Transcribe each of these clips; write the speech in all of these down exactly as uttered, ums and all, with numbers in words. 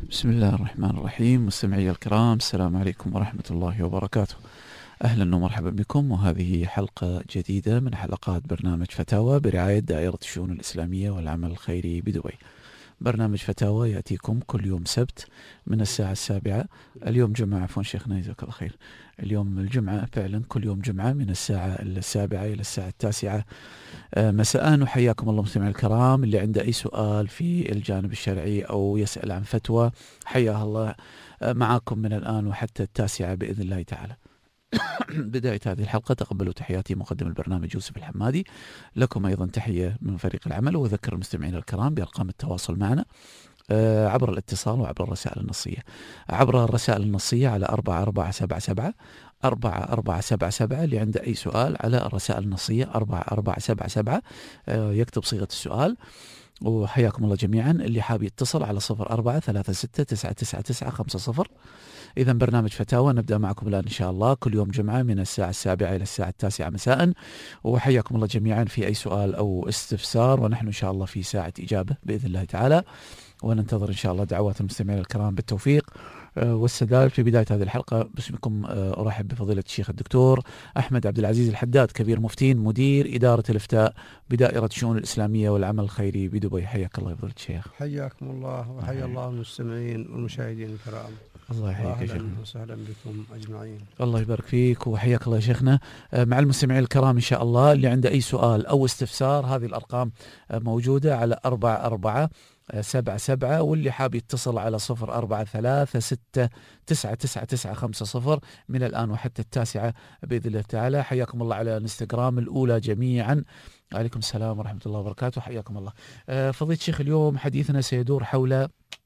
بسم الله الرحمن الرحيم. مستمعي الكرام، السلام عليكم ورحمة الله وبركاته. أهلا ومرحبا بكم، وهذه حلقة جديدة من حلقات برنامج فتاوى برعاية دائرة الشؤون الإسلامية والعمل الخيري بدبي. برنامج فتاوى يأتيكم كل يوم سبت من الساعة السابعة. اليوم جمعة، عفوا شيخنا جزاك الله خير. اليوم الجمعة فعلا، كل يوم جمعة من الساعة السابعة إلى الساعة التاسعة مساء. وحياكم الله مستمعي الكرام، اللي عنده أي سؤال في الجانب الشرعي أو يسأل عن فتوى حياه الله. معاكم من الآن وحتى التاسعة بإذن الله تعالى. بداية هذه الحلقة تقبلوا تحياتي مقدم البرنامج يوسف الحمادي. لكم أيضا تحية من فريق العمل، وأذكر المستمعين الكرام بأرقام التواصل معنا عبر الاتصال وعبر الرسائل النصية. عبر الرسائل النصية على أربعة أربعة سبعة سبعة أربعة أربعة سبعة سبعة. اللي عنده أي سؤال على الرسائل النصية أربعة أربعة سبعة سبعة يكتب صيغة السؤال. وحياكم الله جميعا. اللي حاب يتصل على صفر أربعة ثلاثة ستة تسعة تسعة تسعة خمسة صفر. إذا برنامج فتاوى نبدأ معكم الآن إن شاء الله كل يوم جمعة من الساعة السابعة إلى الساعة التاسعة مساء. وحياكم الله جميعا في أي سؤال أو استفسار، ونحن إن شاء الله في ساعة إجابة بإذن الله تعالى. وننتظر إن شاء الله دعوات المستمعين الكرام بالتوفيق والسداد. في بداية هذه الحلقة باسمكم أرحب بفضيلة الشيخ الدكتور أحمد عبد العزيز الحداد، كبير مفتين مدير إدارة الإفتاء بدائرة الشؤون الإسلامية والعمل الخيري بدبي. حياك الله يا فضيلة الشيخ. حياكم الله وحيا الله المستمعين والمشاهدين الكرام. الله يحييك يا شيخنا. أهلا وسهلا بكم أجمعين. الله يبارك فيك وحياك الله يا شيخنا. مع المستمعين الكرام إن شاء الله، اللي عنده أي سؤال أو استفسار هذه الأرقام موجودة على أربعة أربعة سبعة سبعة، واللي حاب يتصل على صفر أربعة ثلاثة ستة تسعة تسعة تسعة خمسة صفر من الآن وحتى التاسعة بإذن الله تعالى. حياكم الله على الانستغرام الأولى جميعا. عليكم السلام ورحمة الله وبركاته. حياكم الله. فضيلة الشيخ، اليوم حديثنا سيدور حول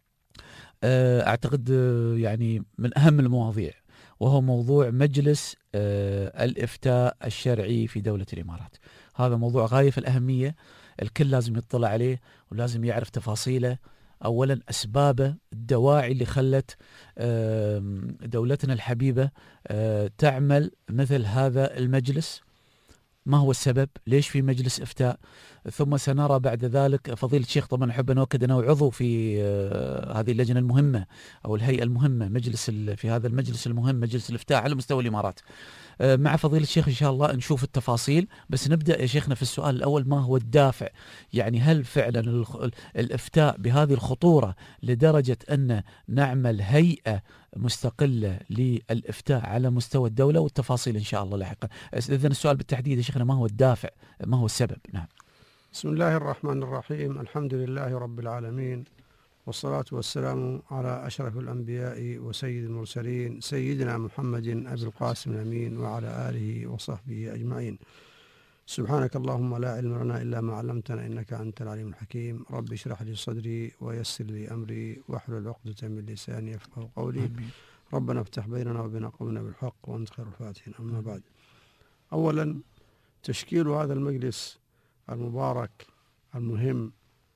أعتقد يعني من أهم المواضيع، وهو موضوع مجلس الإفتاء الشرعي في دولة الإمارات. هذا موضوع غاية في الأهمية، الكل لازم يطلع عليه ولازم يعرف تفاصيله. أولا أسبابه، الدواعي اللي خلت دولتنا الحبيبة تعمل مثل هذا المجلس، ما هو السبب؟ ليش في مجلس إفتاء؟ ثم سنرى بعد ذلك فضيلة الشيخ، طبعا أحب أن أؤكد أنه عضو في هذه اللجنة المهمة أو الهيئة المهمة، مجلس في هذا المجلس المهم مجلس الإفتاء على مستوى الإمارات. مع فضيلة الشيخ إن شاء الله نشوف التفاصيل، بس نبدأ يا شيخنا في السؤال الأول، ما هو الدافع؟ يعني هل فعلا الإفتاء بهذه الخطورة لدرجة أن نعمل هيئة مستقلة للإفتاء على مستوى الدولة؟ والتفاصيل إن شاء الله لاحقا. إذن السؤال بالتحديد يا شيخنا، ما هو الدافع؟ ما هو السبب؟ نعم. بسم الله الرحمن الرحيم. الحمد لله رب العالمين، والصلاة والسلام على أشرف الأنبياء وسيد المرسلين سيدنا محمد أبي القاسم الأمين وعلى آله وصحبه أجمعين. سبحانك اللهم لا علم لنا إلا ما علمتنا إنك أنت العليم الحكيم. رب اشرح لي صدري ويسر لي أمري واحلل عقدة من لساني يفقهوا قولي. آمين. ربنا افتح بيننا وبين قومنا بالحق وأنت خير الفاتحين. أما بعد، أولا تشكيل هذا المجلس المبارك المهم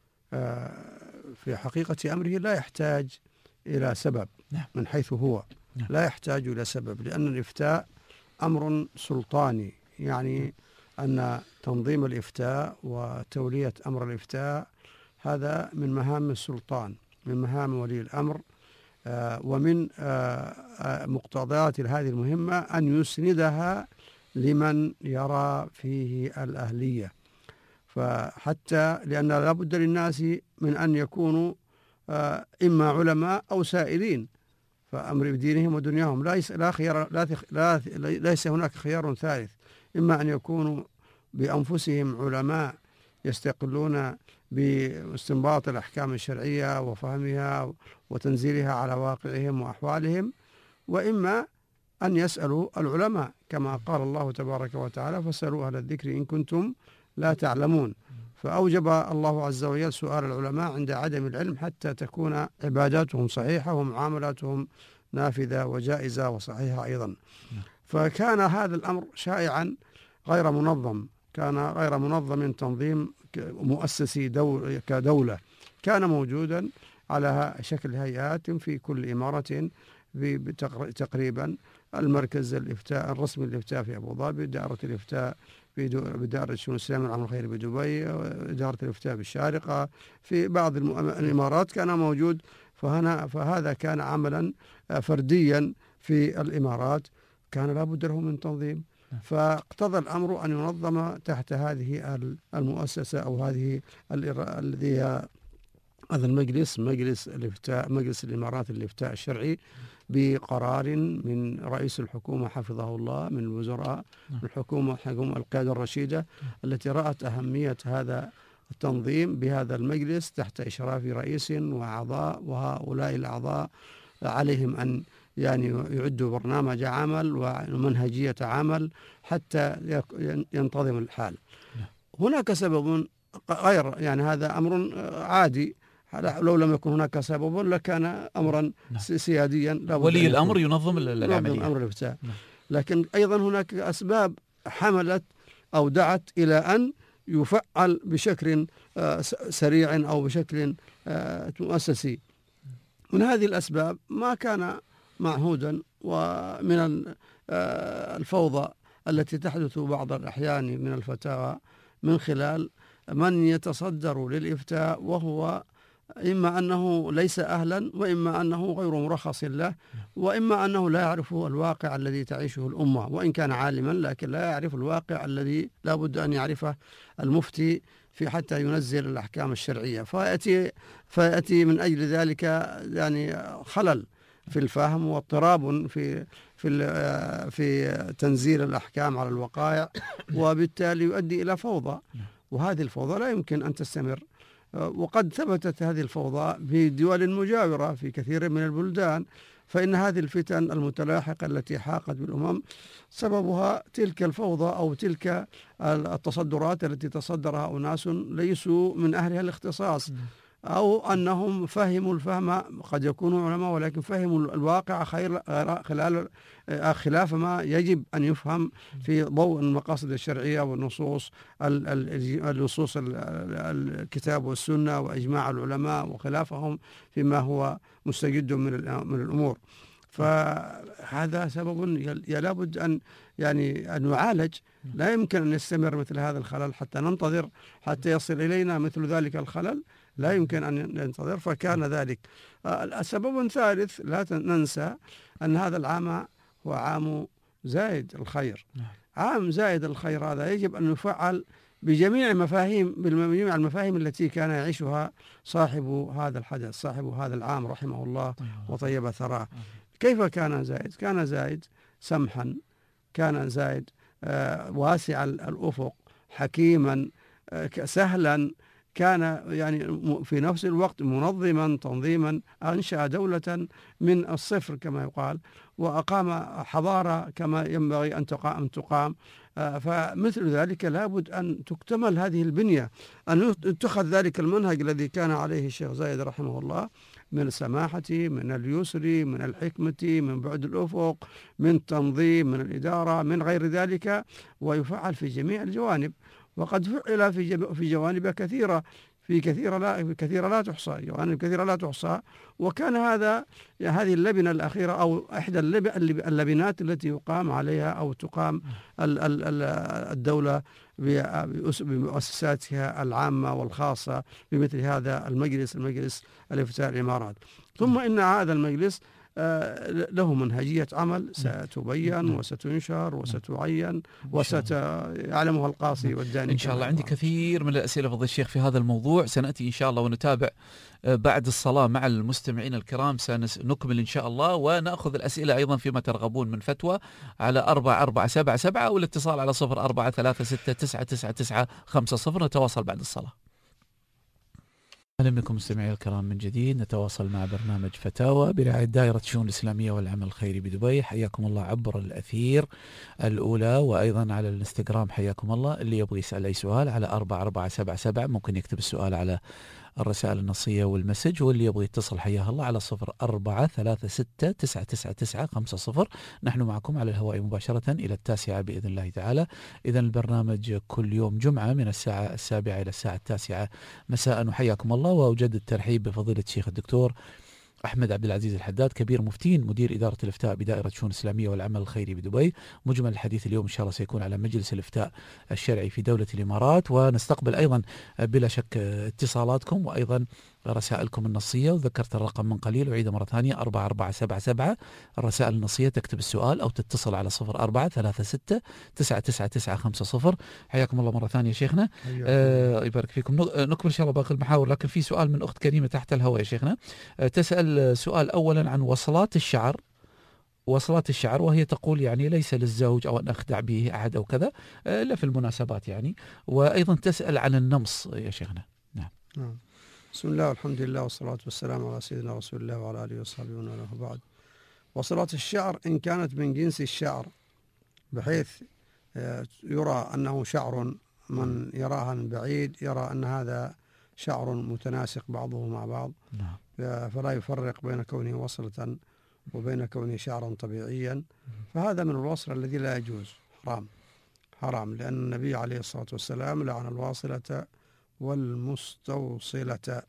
في حقيقة أمره لا يحتاج إلى سبب من حيث هو، لا يحتاج إلى سبب، لأن الإفتاء أمر سلطاني، يعني أن تنظيم الإفتاء وتولية أمر الإفتاء هذا من مهام السلطان، من مهام ولي الأمر، ومن مقتضيات هذه المهمة أن يسندها لمن يرى فيه الأهلية. فحتى لأن لا بد للناس من أن يكونوا إما علماء أو سائلين، فأمر بدينهم ودنياهم ليس لا خيار لا لا ليس هناك خيار ثالث، إما أن يكونوا بأنفسهم علماء يستقلون باستنباط الأحكام الشرعية وفهمها وتنزيلها على واقعهم وأحوالهم، وإما أن يسألوا العلماء كما قال الله تبارك وتعالى: فاسألوا أهل الذكر إن كنتم لا تعلمون. فأوجب الله عز وجل سؤال العلماء عند عدم العلم حتى تكون عباداتهم صحيحة ومعاملاتهم نافذة وجائزة وصحيحة أيضا. فكان هذا الأمر شائعا غير منظم، كان غير منظم تنظيم مؤسسي دول كدولة، كان موجودا على شكل هيئات في كل إمارة تقريبا. المركز الإفتاء الرسمي للإفتاء في أبو ظبي، دائرة الإفتاء بدائرة الشؤون الإسلامية والعمل الخيري بدبي، إدارة الإفتاء بالشارقة، في بعض الإمارات كان موجود فهنا فهذا كان عملا فرديا في الإمارات، كان لابد له من تنظيم، فاقتضى الأمر أن ينظم تحت هذه المؤسسة أو هذه الذي هذا المجلس، مجلس الإفتاء، مجلس الإمارات الإفتاء الشرعي، بقرار من رئيس الحكومة حفظه الله، من الوزراء، من الحكومة حكومة القيادة الرشيدة التي رأت أهمية هذا التنظيم بهذا المجلس تحت إشراف رئيس وأعضاء، وهؤلاء الأعضاء عليهم أن يعني يعدوا برنامج عمل ومنهجية عمل حتى ينتظم الحال. هناك سبب غير يعني هذا أمر عادي، لو لم يكن هناك سبب لكان أمرا سياديا، ولي الأمر ينظم العملية، أمر الإفتاء. لكن أيضا هناك أسباب حملت أو دعت إلى أن يفعل بشكل سريع أو بشكل مؤسسي. من هذه الأسباب ما كان معهودا، ومن الفوضى التي تحدث بعض الأحيان من الفتاوى من خلال من يتصدر للإفتاء وهو إما أنه ليس أهلا، وإما أنه غير مرخص له، وإما أنه لا يعرف الواقع الذي تعيشه الأمة، وإن كان عالما لكن لا يعرف الواقع الذي لا بد أن يعرفه المفتي في حتى ينزل الأحكام الشرعية، فيأتي فيأتي من أجل ذلك يعني خلل في الفهم واضطراب في في في تنزيل الأحكام على الوقائع، وبالتالي يؤدي إلى فوضى، وهذه الفوضى لا يمكن أن تستمر. وقد ثبتت هذه الفوضى في دول مجاورة في كثير من البلدان، فإن هذه الفتن المتلاحقة التي حاقت بالأمم سببها تلك الفوضى أو تلك التصدرات التي تصدرها أناس ليسوا من أهلها الاختصاص، أو أنهم فهموا الفهم، قد يكونوا علماء ولكن فهموا الواقع خلال خلاف ما يجب أن يفهم في ضوء المقاصد الشرعية والنصوص النصوص الكتاب والسنة وإجماع العلماء، وخلافهم فيما هو مستجد من من الأمور. فهذا سبب لابد أن يعني أن يعالج. لا يمكن أن يستمر مثل هذا الخلل حتى ننتظر حتى يصل إلينا مثل ذلك الخلل، لا يمكن أن ننتظر. فكان ذلك السبب ثالث. لا ننسى أن هذا العام هو عام زائد الخير. عام زائد الخير هذا يجب أن يفعل بجميع مفاهيم بجميع المفاهيم التي كان يعيشها صاحب هذا الحدث، صاحب هذا العام رحمه الله وطيب ثراه. كيف كان زائد؟ كان زائد سمحا، كان زائد آه واسع الأفق، حكيما، آه سهلا، كان يعني في نفس الوقت منظما تنظيما، أنشأ دولة من الصفر كما يقال، وأقام حضارة كما ينبغي أن تقام, تقام. فمثل ذلك لابد أن تكتمل هذه البنية، أن يتخذ ذلك المنهج الذي كان عليه الشيخ زايد رحمه الله من السماحة، من اليسر، من الحكمة، من بعد الأفق، من التنظيم، من الإدارة، من غير ذلك، ويفعل في جميع الجوانب. وقد فعل في في جوانب كثيرة، في كثيرة لا كثيرة لا تحصى، جوانب كثيرة لا تحصى. وكان هذا هذه اللبنة الأخيرة أو إحدى اللبنات التي يقام عليها أو تقام الدولة بمؤسساتها العامة والخاصة بمثل هذا المجلس، المجلس الإفتاء الإمارات. ثم إن هذا المجلس له منهجية عمل ستبين وستنشر وستعين وستعلمها القاصي والداني إن شاء الله. عندي كثير من الأسئلة فضل الشيخ في هذا الموضوع، سنأتي إن شاء الله ونتابع بعد الصلاة مع المستمعين الكرام، سنكمل إن شاء الله، ونأخذ الأسئلة أيضا فيما ترغبون من فتوى على أربعة أربعة سبعة سبعة والاتصال على صفر أربعة ثلاثة ستة تسعة تسعة تسعة خمسة صفر. نتواصل بعد الصلاة. أهلا بكم مستمعي الكرام من جديد، نتواصل مع برنامج فتاوى برعاية دائرة الشؤون الإسلامية والعمل الخيري بدبي. حياكم الله عبر الأثير الأولى وأيضا على الانستغرام، حياكم الله. اللي يبغى يسأل أي سؤال على أربعة أربعة سبعة سبعة ممكن يكتب السؤال على الرسائل النصية والمسج، واللي يبغى يتصل حياه الله على صفر أربعة ثلاثة ستة تسعة تسعة تسعة خمسة صفر. نحن معكم على الهواء مباشرة إلى التاسعة بإذن الله تعالى. إذن البرنامج كل يوم جمعة من الساعة السابعة إلى الساعة التاسعة مساء، وحياكم الله. وأوجد الترحيب بفضيلة الشيخ الدكتور أحمد عبد العزيز الحداد، كبير مفتين، مدير إدارة الإفتاء بدائرة الشؤون الإسلامية والعمل الخيري بدبي. مجمل الحديث اليوم إن شاء الله سيكون على مجلس الإفتاء الشرعي في دولة الإمارات، ونستقبل أيضا بلا شك اتصالاتكم وأيضا رسائلكم النصية، وذكرت الرقم من قليل، وعيده مرة ثانية أربعة أربعة سبعة سبعة. الرسائل النصية تكتب السؤال أو تتصل على صفر أربعة ثلاثة ستة تسعة تسعة تسعة خمسة صفر. حياكم الله مرة ثانية شيخنا. آه يبارك فيكم. نكمل إن شاء الله باقي المحاور، لكن في سؤال من أخت كريمة تحت الهواء يا شيخنا. آه تسأل سؤال أولا عن وصلات الشعر، وصلات الشعر، وهي تقول يعني ليس للزوج أو أن أخدع به أحد أو كذا إلا في المناسبات يعني. وأيضا تسأل عن النمص يا شيخنا. نعم. نعم. بسم الله والحمد لله والصلاة والسلام على سيدنا رسول الله وعلى آله وصحبه ومن والاه. بعد، وصلات الشعر إن كانت من جنس الشعر بحيث يرى أنه شعر، من يراها من بعيد يرى أن هذا شعر متناسق بعضه مع بعض، فلا يفرق بين كونه وصلة وبين كونه شعرا طبيعيا، فهذا من الوصل الذي لا يجوز، حرام حرام، لأن النبي عليه الصلاة والسلام لعن الواصلة والمستوصلة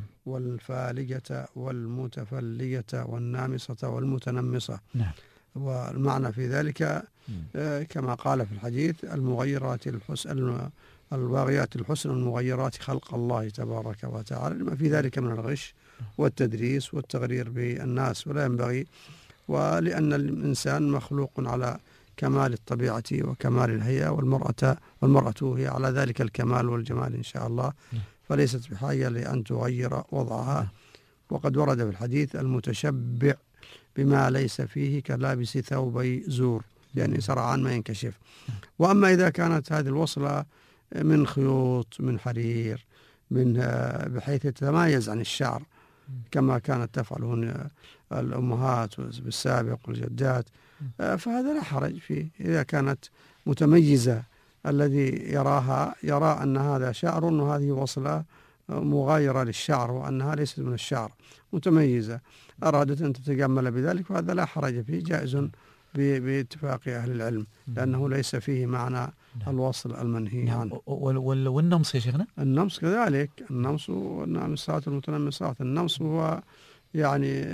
والفالجة والمتفلجة والنامصة والمتنمصة. نعم. والمعنى في ذلك كما قال في الحديث: المغيرات الحسن الواغيات الحسن المغيرات خلق الله تبارك وتعالى، لما في ذلك من الغش والتدريس والتغرير بالناس، ولا ينبغي، ولأن الإنسان مخلوق على كمال الطبيعة وكمال الهيئة، والمرأة والمرأة هي على ذلك الكمال والجمال إن شاء الله، فليست بحاجة لأن تغير وضعها. وقد ورد في الحديث: المتشبع بما ليس فيه كلابس ثوبي زور، يعني سرعان ما ينكشف. وأما إذا كانت هذه الوصلة من خيوط، من حرير، من بحيث تتميز عن الشعر كما كانت تفعله الأمهات بالسابق والجدات، فهذا لا حرج فيه إذا كانت متميزة. الذي يراها يرى أن هذا شعر وهذه وصلة مغايرة للشعر، وأنها ليست من الشعر، متميزة، أرادت أن تتجمل بذلك، وهذا لا حرج فيه، جائز باتفاق أهل العلم، لأنه ليس فيه معنى الوصل المنهي عنه. والنمص يا شيخنا؟ النمص كذلك، النمص والنامصات والمتنمصات. النمص هو يعني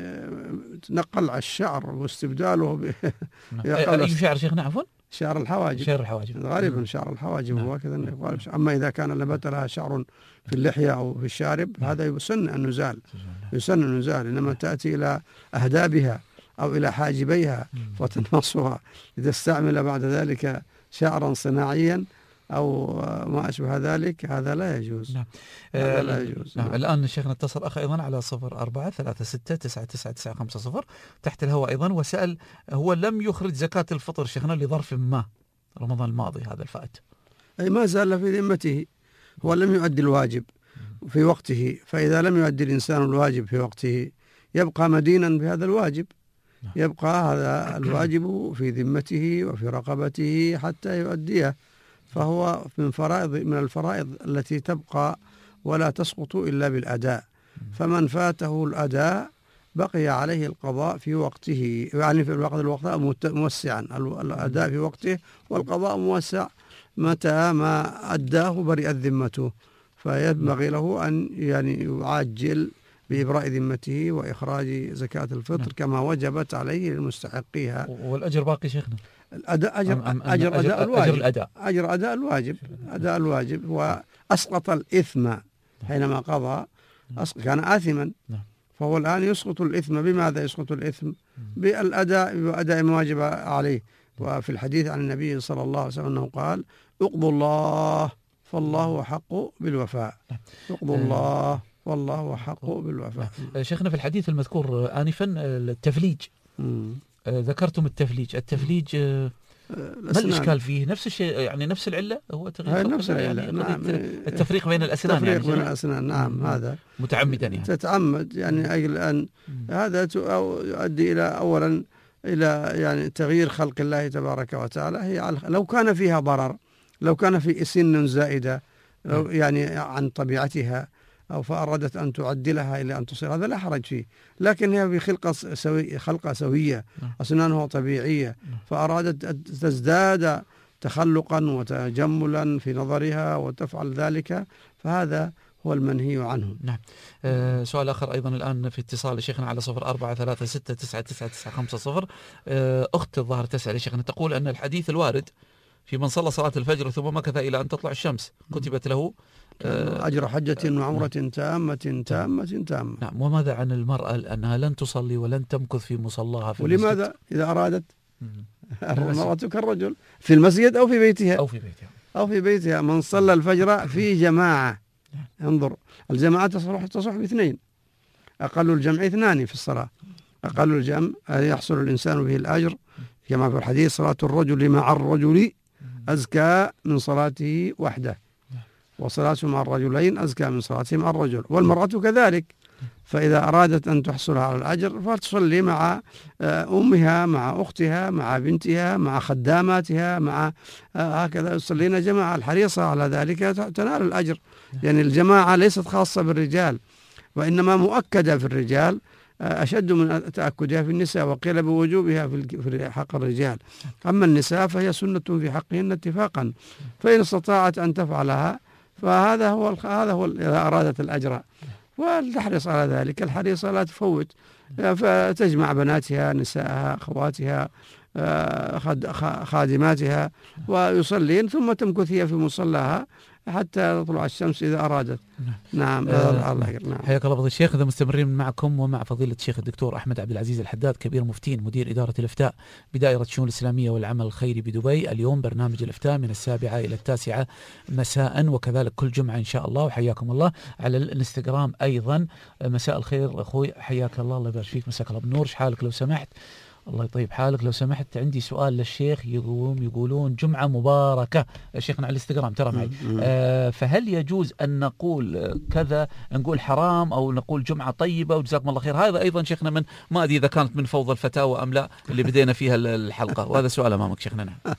نقل الشعر واستبداله ب أي شعر شيخنا؟ عفوا، شعر الحواجب. شعر الحواجب غالبا شعر الحواجب هو كذا يقال. أما إذا كان نبت لها شعر في اللحية أو في الشارب، هذا يسن أن نزال، يسن أن نزال. إنما تأتي إلى أهدابها أو إلى حاجبيها وتنمصها لتستعمل بعد ذلك شعرا صناعيا أو ما أشبه ذلك، هذا لا يجوز. نعم. هذا لا يجوز. نعم. الآن الشيخنا اتصل أخ أيضا على صفر أربعة ثلاثة ستة تسعة تسعة تسعة خمسة صفر تحت الهواء أيضا، وسأل: هو لم يخرج زكاة الفطر شيخنا لظرف ما، رمضان الماضي هذا الفائت، أي ما زال في ذمته، هو لم يؤدي الواجب في وقته، فإذا لم يؤدي الإنسان الواجب في وقته يبقى مدينا بهذا الواجب، يبقى هذا الواجب في ذمته وفي رقبته حتى يؤديه، فهو من فرائض من الفرائض التي تبقى ولا تسقط إلا بالأداء. فمن فاته الأداء بقي عليه القضاء في وقته، يعني في الوقت الوقت موسعا، الأداء في وقته والقضاء موسع متى ما أداه برئت ذمته، فينبغي له أن يعني يعجل بإبراء ذمته وإخراج زكاة الفطر كما وجبت عليه لمستحقيها. والأجر باقي شيخنا؟ الأداء أجر, أم أم أجر أداء الواجب، أجر الأداء أجر أداء الواجب أداء الواجب وأسقط الإثم حينما قضى، كان آثما، فهو الآن يسقط الإثم. بماذا يسقط الإثم؟ بالأداء، بأداء ما وجب عليه. وفي الحديث عن النبي صلى الله عليه وسلم أنه قال: اقضوا الله فالله أحق بالوفاء، اقضوا الله والله أحق بالوفاء. شيخنا في الحديث المذكور آنفا التفليج، م. ذكرتم التفليج، التفليج ما الإشكال فيه؟ نفس الشيء يعني، نفس العلة، هو تغيير نفس العلة، يعني نعم. التفريق بين الأسنان، التفريق يعني بين الأسنان، نعم. م. هذا متعمدا يعني، تتعمد يعني أجل أن هذا يؤدي إلى أولا إلى يعني تغيير خلق الله تبارك وتعالى. هي لو كان فيها ضرر، لو كان في سن زائدة، لو يعني عن طبيعتها، أو فأرادت أن تعدلها إلى أن تصير، هذا لا حرج فيه. لكن هي بخلقة سوية، خلقة سوية، أسنانها طبيعية، فأرادت أن تزداد تخلقا وتجملا في نظرها وتفعل ذلك، فهذا هو المنهي عنه. نعم. آه سؤال آخر أيضا الآن في اتصال شيخنا على صفر أربعة ثلاثة ستة تسعة تسعة تسعة خمسة صفر. آه أخت الظاهر تسأل شيخنا، تقول أن الحديث الوارد في من صلى صلاة الفجر ثم مكث إلى أن تطلع الشمس كتبت له أجر حجة وعمرة تامة تامة تامة. نعم. وماذا عن المرأة أنها لن تصلي ولن تمكث في مصلاها في ولماذا المسجد؟ إذا أرادت المرأة كالرجل في المسجد أو في بيتها أو في بيتها أو في بيتها من صلى الفجر في جماعة. انظر الجماعة تصلح تصح باثنين، أقل الجمع اثنان في الصلاة، أقل الجمع يحصل الإنسان به الأجر كما في الحديث صلاة الرجل مع الرجل أزكى من صلاته وحده، وصلاته مع الرجلين أزكى من صلاته مع الرجل، والمرأة كذلك. فإذا أرادت أن تحصل على الأجر فتصلي مع أمها مع أختها مع بنتها مع خداماتها مع هكذا يصلين جماعة. الحريصة على ذلك تنال الأجر. يعني الجماعة ليست خاصة بالرجال وإنما مؤكدة في الرجال أشد من تأكدها في النساء، وقيل بوجوبها في حق الرجال. أما النساء فهي سنة في حقهن اتفاقا، فإن استطاعت أن تفعلها فهذا هو هذا هو إذا أرادت الأجر، ولتحرص على ذلك. الحريصة لا تفوت، فتجمع بناتها نساءها أخواتها خادماتها ويصلين ثم تمكث هي في مصلاها حتى تطلع الشمس إذا أرادت. نعم. آه نعم. حياك الله فضيلة الشيخ. إذا مستمرين معكم ومع فضيلة الشيخ الدكتور أحمد عبد العزيز الحداد كبير مفتين مدير إدارة الإفتاء بدائرة الشؤون الإسلامية والعمل الخيري بدبي. اليوم برنامج الإفتاء من السابعة إلى التاسعة مساء، وكذلك كل جمعة إن شاء الله. وحياكم الله على الانستغرام أيضا. مساء الخير أخوي، حياك الله، الله يبارك فيك، مساك الله بنور. حالك لو سمحت؟ الله يطيب حالك. لو سمحت عندي سؤال للشيخ. يقوم يقولون جمعة مباركة شيخنا على الانستغرام ترى معي. آه فهل يجوز أن نقول كذا، نقول حرام أو نقول جمعة طيبة وجزاكم الله خير؟ هذا أيضا شيخنا من ما أدري إذا كانت من فوضى الفتاوى أم لا اللي بدينا فيها الحلقة، وهذا سؤال أمامك شيخنا. نعم.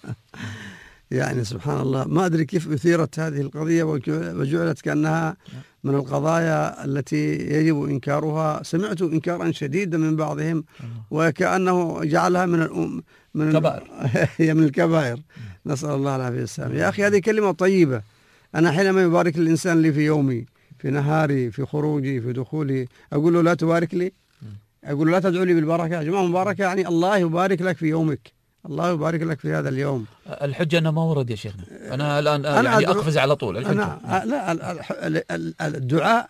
يعني سبحان الله، ما أدري كيف أثيرت هذه القضية وجعلت كأنها من القضايا التي يجب إنكارها. سمعت إنكارا شديدا من بعضهم وكأنه جعلها من الأم من الكبائر. هي من الكبائر، نسأل الله العافية والسلامة. يا أخي هذه كلمة طيبة. أنا حينما يبارك الإنسان لي في يومي في نهاري في خروجي في دخولي أقول له لا تبارك لي، أقول له لا تدعو لي بالبركة. جماعة مباركة يعني الله يبارك لك في يومك، الله يبارك لك في هذا اليوم. الحجة أنه ما ورد يا شيخنا. أنا الآن أنا يعني أقفز على طول الحجة. أنا لا الدعاء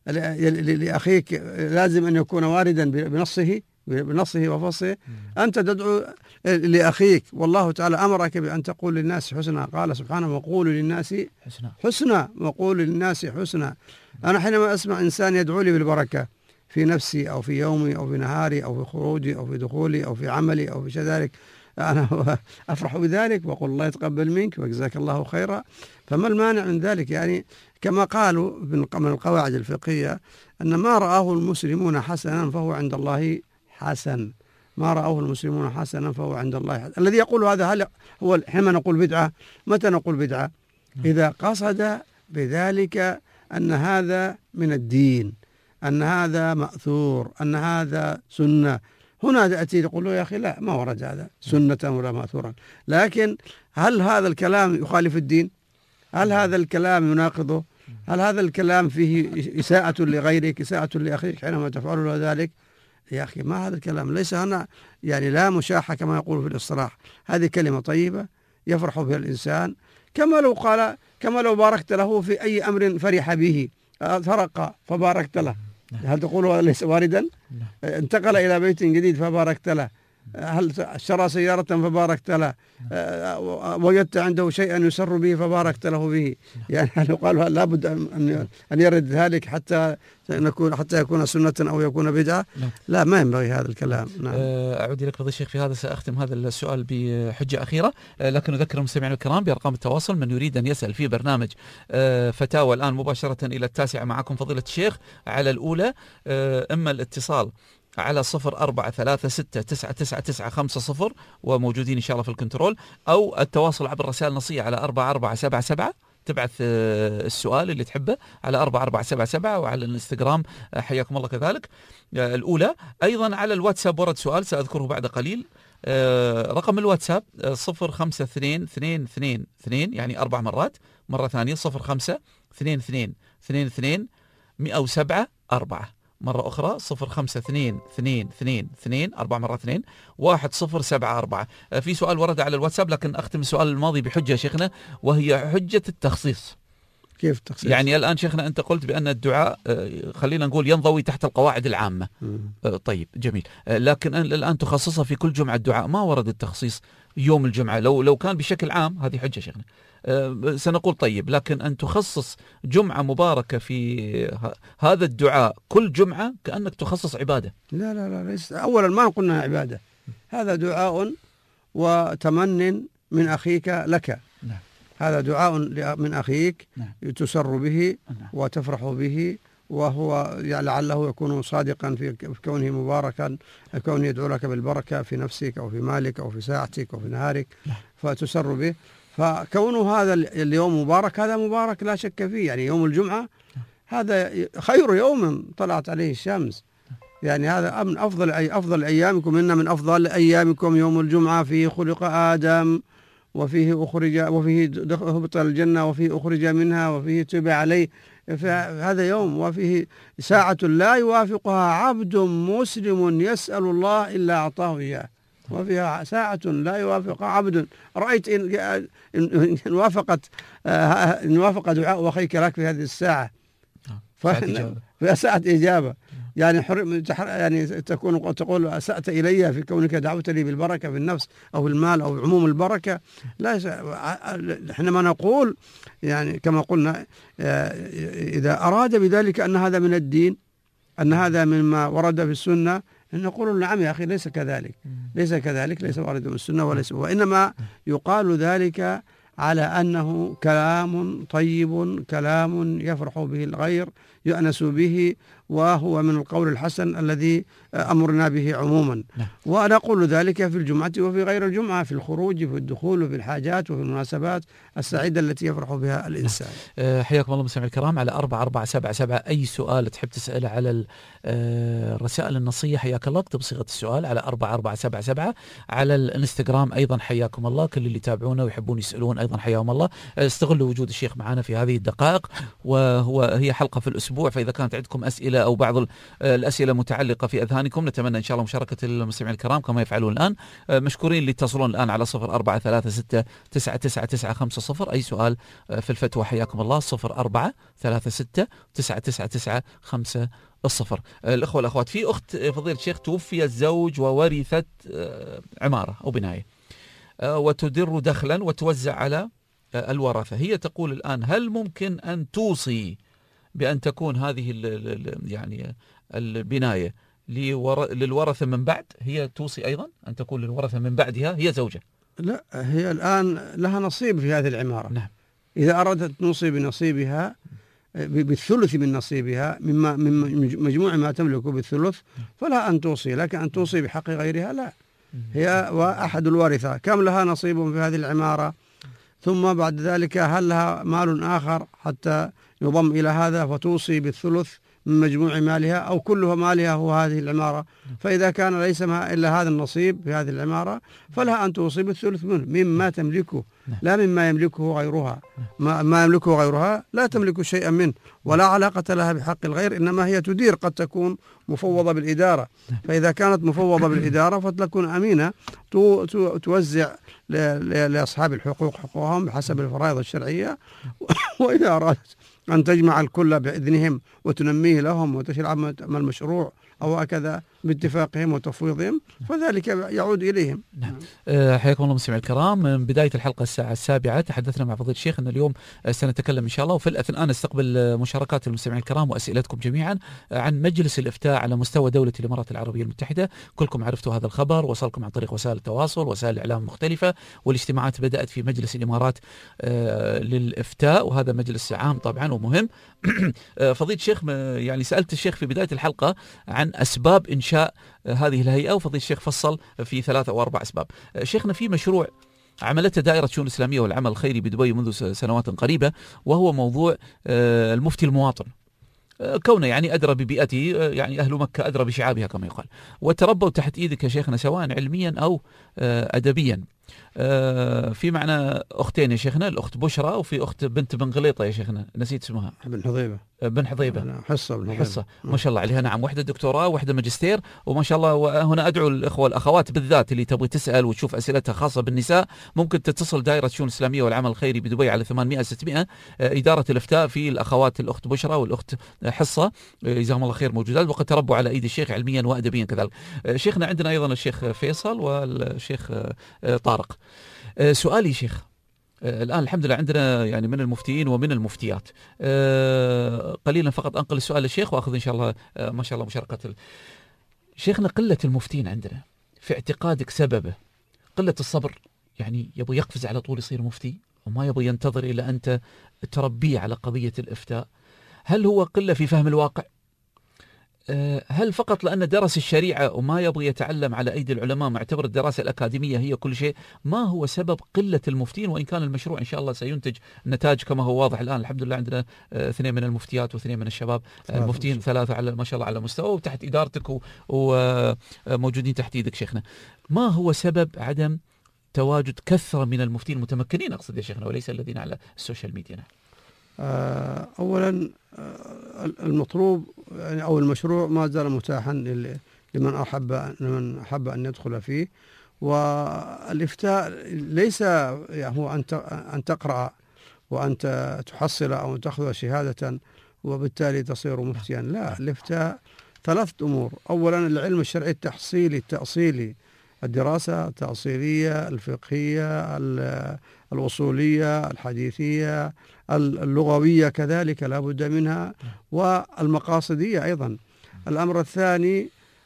لأخيك لازم أن يكون واردا بنصه بنصه وفصه. أنت تدعو لأخيك والله تعالى أمرك بأن تقول للناس حسنا. قال سبحانه وقولوا للناس حسنا حسنا وقولوا للناس حسنا. أنا حينما أسمع إنسان يدعو لي بالبركة في نفسي أو في يومي أو في نهاري أو في خروجي أو في دخولي أو في عملي أو في ذلك، أنا أفرح بذلك وأقول الله يتقبل منك وجزاك الله خيرا. فما المانع من ذلك؟ يعني كما قالوا من القواعد الفقهية أن ما رآه المسلمون حسنا فهو عند الله حسن، ما رآه المسلمون حسنا فهو عند الله حسن. الذي يقول هذا هل هو حينما نقول بدعة؟ متى نقول بدعة؟ إذا قصد بذلك أن هذا من الدين، أن هذا مأثور، أن هذا سنة. هنا تأتي تقول له يا أخي لا ما ورد هذا سنة ولا مأثورا. لكن هل هذا الكلام يخالف الدين؟ هل هذا الكلام يناقضه؟ هل هذا الكلام فيه إساءة لغيرك إساءة لأخيك حينما تفعل له ذلك؟ يا أخي ما هذا الكلام، ليس هنا يعني لا مشاحة كما يقول في الاصطلاح. هذه كلمة طيبة يفرح بها الإنسان، كما لو قال كما لو باركت له في أي أمر فرح به. سرق فباركت له، هل تقول هذا ليس واردا؟ انتقل إلى بيت جديد فباركت له، هل شرى سيارة فباركت له، وجدت عنده شيئا يسر به فباركت له به. يعني هل قال لابد أن أن يرد ذلك حتى نكون حتى يكون سنة أو يكون بدعة؟ لا ما ينبغي هذا الكلام. نعم. أعود لك فضيلة الشيخ في هذا. سأختم هذا السؤال بحجة أخيرة، لكن أذكر المستمعين الكرام بأرقام التواصل. من يريد أن يسأل في برنامج فتاوى الآن مباشرة إلى التاسعة معكم فضيلة الشيخ على الأولى، إما الاتصال على صفر أربعة ثلاثة ستة تسعة تسعة تسعة خمسة صفر وموجودين إن شاء الله في الكنترول، أو التواصل عبر الرسائل النصية على أربعة أربعة سبعة سبعة. تبعث السؤال اللي تحبه على أربعة أربعة سبعة سبعة، وعلى الانستغرام حياكم الله كذلك الأولى. أيضا على الواتساب ورد سؤال سأذكره بعد قليل. رقم الواتساب صفر خمسة اثنين اثنين اثنين اثنين يعني أربع مرات، مرة ثانية صفر خمسة اثنين اثنين اثنين اثنين مئة وسبعة أربعة، مرة أخرى صفر خمسة اثنين اثنين اثنين اثنين أربع مرات اثنين واحد صفر سبعة أربعة. في سؤال ورد على الواتساب لكن أختم السؤال الماضي بحجة شيخنا، وهي حجة التخصيص. كيف التخصيص؟ يعني الآن شيخنا أنت قلت بأن الدعاء خلينا نقول ينضوي تحت القواعد العامة. مم. طيب جميل، لكن الآن تخصصها في كل جمعة الدعاء، ما ورد التخصيص يوم الجمعة. لو لو كان بشكل عام هذه حجة شيخنا سنقول طيب، لكن أن تخصص جمعة مباركة في هذا الدعاء كل جمعة كأنك تخصص عبادة. لا لا لا ليس. أولا ما قلنا عبادة، هذا دعاء وتمن من أخيك لك. نعم. هذا دعاء من أخيك. نعم. تسر به. نعم. وتفرح به، وهو لعله يكون صادقا في كونه مباركا، كونه يدعو لك بالبركة في نفسك أو في مالك أو في ساعتك أو في نهارك. نعم. فتسر به، فكونه هذا اليوم مبارك هذا مبارك لا شك فيه. يعني يوم الجمعة هذا خير يوم طلعت عليه الشمس، يعني هذا من أفضل أي أفضل أيامكم، إن من أفضل أيامكم يوم الجمعة، فيه خلق آدم وفيه أخرج وفيه هبط الجنة وفيه أخرج منها وفيه تب عليه. فهذا يوم وفيه ساعة لا يوافقها عبد مسلم يسأل الله إلا أعطاه إياه، وفيها ساعة لا يوافقها عبد. رأيت إن, إن وافقت إن وافق دعاء أخيك لك في هذه الساعة فيها ساعة إجابة. يعني حرم يعني تكون تقول أسأت إلي في كونك دعوت لي بالبركة في النفس أو المال أو عموم البركة. لا، إحنا ما نقول يعني كما قلنا إذا أراد بذلك أن هذا من الدين، أن هذا مما ورد في السنة، نقول نعم يا أخي ليس كذلك، ليس كذلك، ليس وارد من السنة وليس، وإنما يقال ذلك على أنه كلام طيب، كلام يفرح به الغير، يؤنس به، وهو من القول الحسن الذي أمرنا به عموما. ونقول ذلك في الجمعة وفي غير الجمعة، في الخروج في الدخول وفي الحاجات وفي المناسبات السعيدة التي يفرح بها الإنسان. حياكم الله مستمعي الكرام على أربعة أربعة سبعة سبعة. أي سؤال تحب تسأله على الرسائل النصية حياك الله، اكتب صيغة السؤال على أربعة أربعة سبعة سبعة. على الانستغرام أيضا حياكم الله، كل اللي يتابعونا ويحبون يسألون أيضا حياهم الله. استغلوا وجود الشيخ معنا في هذه الدقائق، وهو هي حلقة في الأسبوع، فإذا كانت عندكم أسئلة أو بعض الأسئلة متعلقة في أذهانكم نتمنى إن شاء الله مشاركة المستمعين الكرام كما يفعلون الآن. مشكورين اللي يتصلون الآن على صفر أربعة ثلاثة ستة تسعة تسعة تسعة خمسة صفر. أي سؤال في الفتوى حياكم الله صفر أربعة ثلاثة ستة تسعة تسعة تسعة خمسة الصفر. الأخوة الأخوات، في أخت فضيلة الشيخ توفي الزوج وورثت عمارة أو بناية وتدر دخلا وتوزع على الورثة. هي تقول الآن هل ممكن أن توصي بأن تكون هذه ال ال يعني البناية للورثة من بعد؟ هي توصي أيضا أن تكون للورثة من بعدها، هي زوجة. لا، هي الآن لها نصيب في هذه العمارة. نعم. إذا أرادت توصي بنصيبها بالثلث من نصيبها مما من مجموع ما تملك بالثلث فلا أن توصي، لكن أن توصي بحق غيرها لا. هي وأحد الوارثة كم لها نصيب في هذه العمارة، ثم بعد ذلك هل لها مال آخر حتى يضم إلى هذا فتوصي بالثلث من مجموع مالها، أو كلها مالها هو هذه العمارة. فإذا كان ليس ما إلا هذا النصيب في هذه العمارة فلها أن توصي بالثلث منه مما تملكه، لا مما يملكه غيرها. ما, ما يملكه غيرها لا تملك شيئا منه، ولا علاقة لها بحق الغير، إنما هي تدير، قد تكون مفوضة بالإدارة. فإذا كانت مفوضة بالإدارة فتكون أمينة توزع لأصحاب الحقوق حقوقهم بحسب الفرائض الشرعية. وإذا أرادت أن تجمع الكل بإذنهم وتنميه لهم وتشرع عمل المشروع أو هكذا باتفاقهم وتفويضهم فذلك يعود إليهم. نعم. حياكم الله مستمعي الكرام، من بداية الحلقة الساعة السابعة تحدثنا مع فضيلة الشيخ أن اليوم سنتكلم إن شاء الله، وفي الأثناء نستقبل مشاركات المستمعين الكرام وأسئلتكم جميعا عن مجلس الإفتاء على مستوى دولة الإمارات العربية المتحدة. كلكم عرفتوا هذا الخبر، وصلكم عن طريق وسائل التواصل وسائل الإعلام المختلفة، والاجتماعات بدأت في مجلس الإمارات للإفتاء، وهذا مجلس عام طبعا ومهم. فضيلة الشيخ يعني سألت الشيخ في بداية الحلقة عن أسباب إنشاء هذه الهيئة، وفضيلة الشيخ فصل في ثلاثة أو أربع أسباب. شيخنا في مشروع عملته دائرة الشؤون الإسلامية والعمل الخيري بدبي منذ سنوات قريبة، وهو موضوع المفتي المواطن، كونه يعني أدرى ببيئته، يعني أهل مكة أدرى بشعابها كما يقال، وتربوا تحت إيدك يا شيخنا سواء علميا أو أدبيا. آه في معنا أختين يا شيخنا، الأخت بشرى وفي أخت بنت بن غليطة يا شيخنا، نسيت اسمها. بن حضيبة. آه بن حضيبة. حصة بن حضيبة. حصة ما شاء الله عليها، نعم، واحدة دكتوراه واحدة ماجستير، وما شاء الله. وهنا أدعو الإخوة والأخوات بالذات اللي تبغي تسأل وتشوف أسئلتها خاصة بالنساء، ممكن تتصل دائرة الشؤون الإسلامية والعمل الخيري بدبي على ثمانمائة ستمائة. آه إدارة الإفتاء في الأخوات الأخت بشرى والأخت حصة، آه جزاهم الله خير، موجودات وقد تربوا على أيدي الشيخ علميا وأدبيا كذلك. آه شيخنا عندنا أيضا الشيخ فيصل والشيخ آه طارق. آه سؤالي شيخ، آه الآن الحمد لله عندنا يعني من المفتيين ومن المفتيات. آه قليلا فقط أنقل السؤال للشيخ وأخذ إن شاء الله آه ما شاء الله مشاركة ال... شيخنا، قلة المفتين عندنا في اعتقادك سببه قلة الصبر؟ يعني يبغى يقفز على طول يصير مفتي وما يبغى ينتظر إلى أنت تربيه على قضية الإفتاء؟ هل هو قلة في فهم الواقع؟ هل فقط لأن درس الشريعة وما يبغي يتعلم على أيدي العلماء، معتبر الدراسة الأكاديمية هي كل شيء؟ ما هو سبب قلة المفتين؟ وإن كان المشروع إن شاء الله سينتج نتاج كما هو واضح الآن، الحمد لله عندنا اثنين من المفتيات واثنين من الشباب، المفتين ثلاثة على ما شاء الله على مستوى وتحت إدارتك وموجودين تحت يدك شيخنا. ما هو سبب عدم تواجد كثرة من المفتين المتمكنين أقصد يا شيخنا، وليس الذين على السوشيال ميديا؟ أولا المطلوب يعني أو المشروع ما زال متاحا لمن أحب لمن أحب أن يدخل فيه. والإفتاء ليس يعني هو أن تقرأ وأنت تحصل أو تأخذ شهادة وبالتالي تصير مفتيا، لا. الإفتاء ثلاثة أمور. أولا العلم الشرعي التحصيلي التأصيلي، الدراسة التأصيلية الفقهية الوصولية الحديثية اللغوية كذلك لا بد منها، والمقاصدية أيضا. الأمر الثاني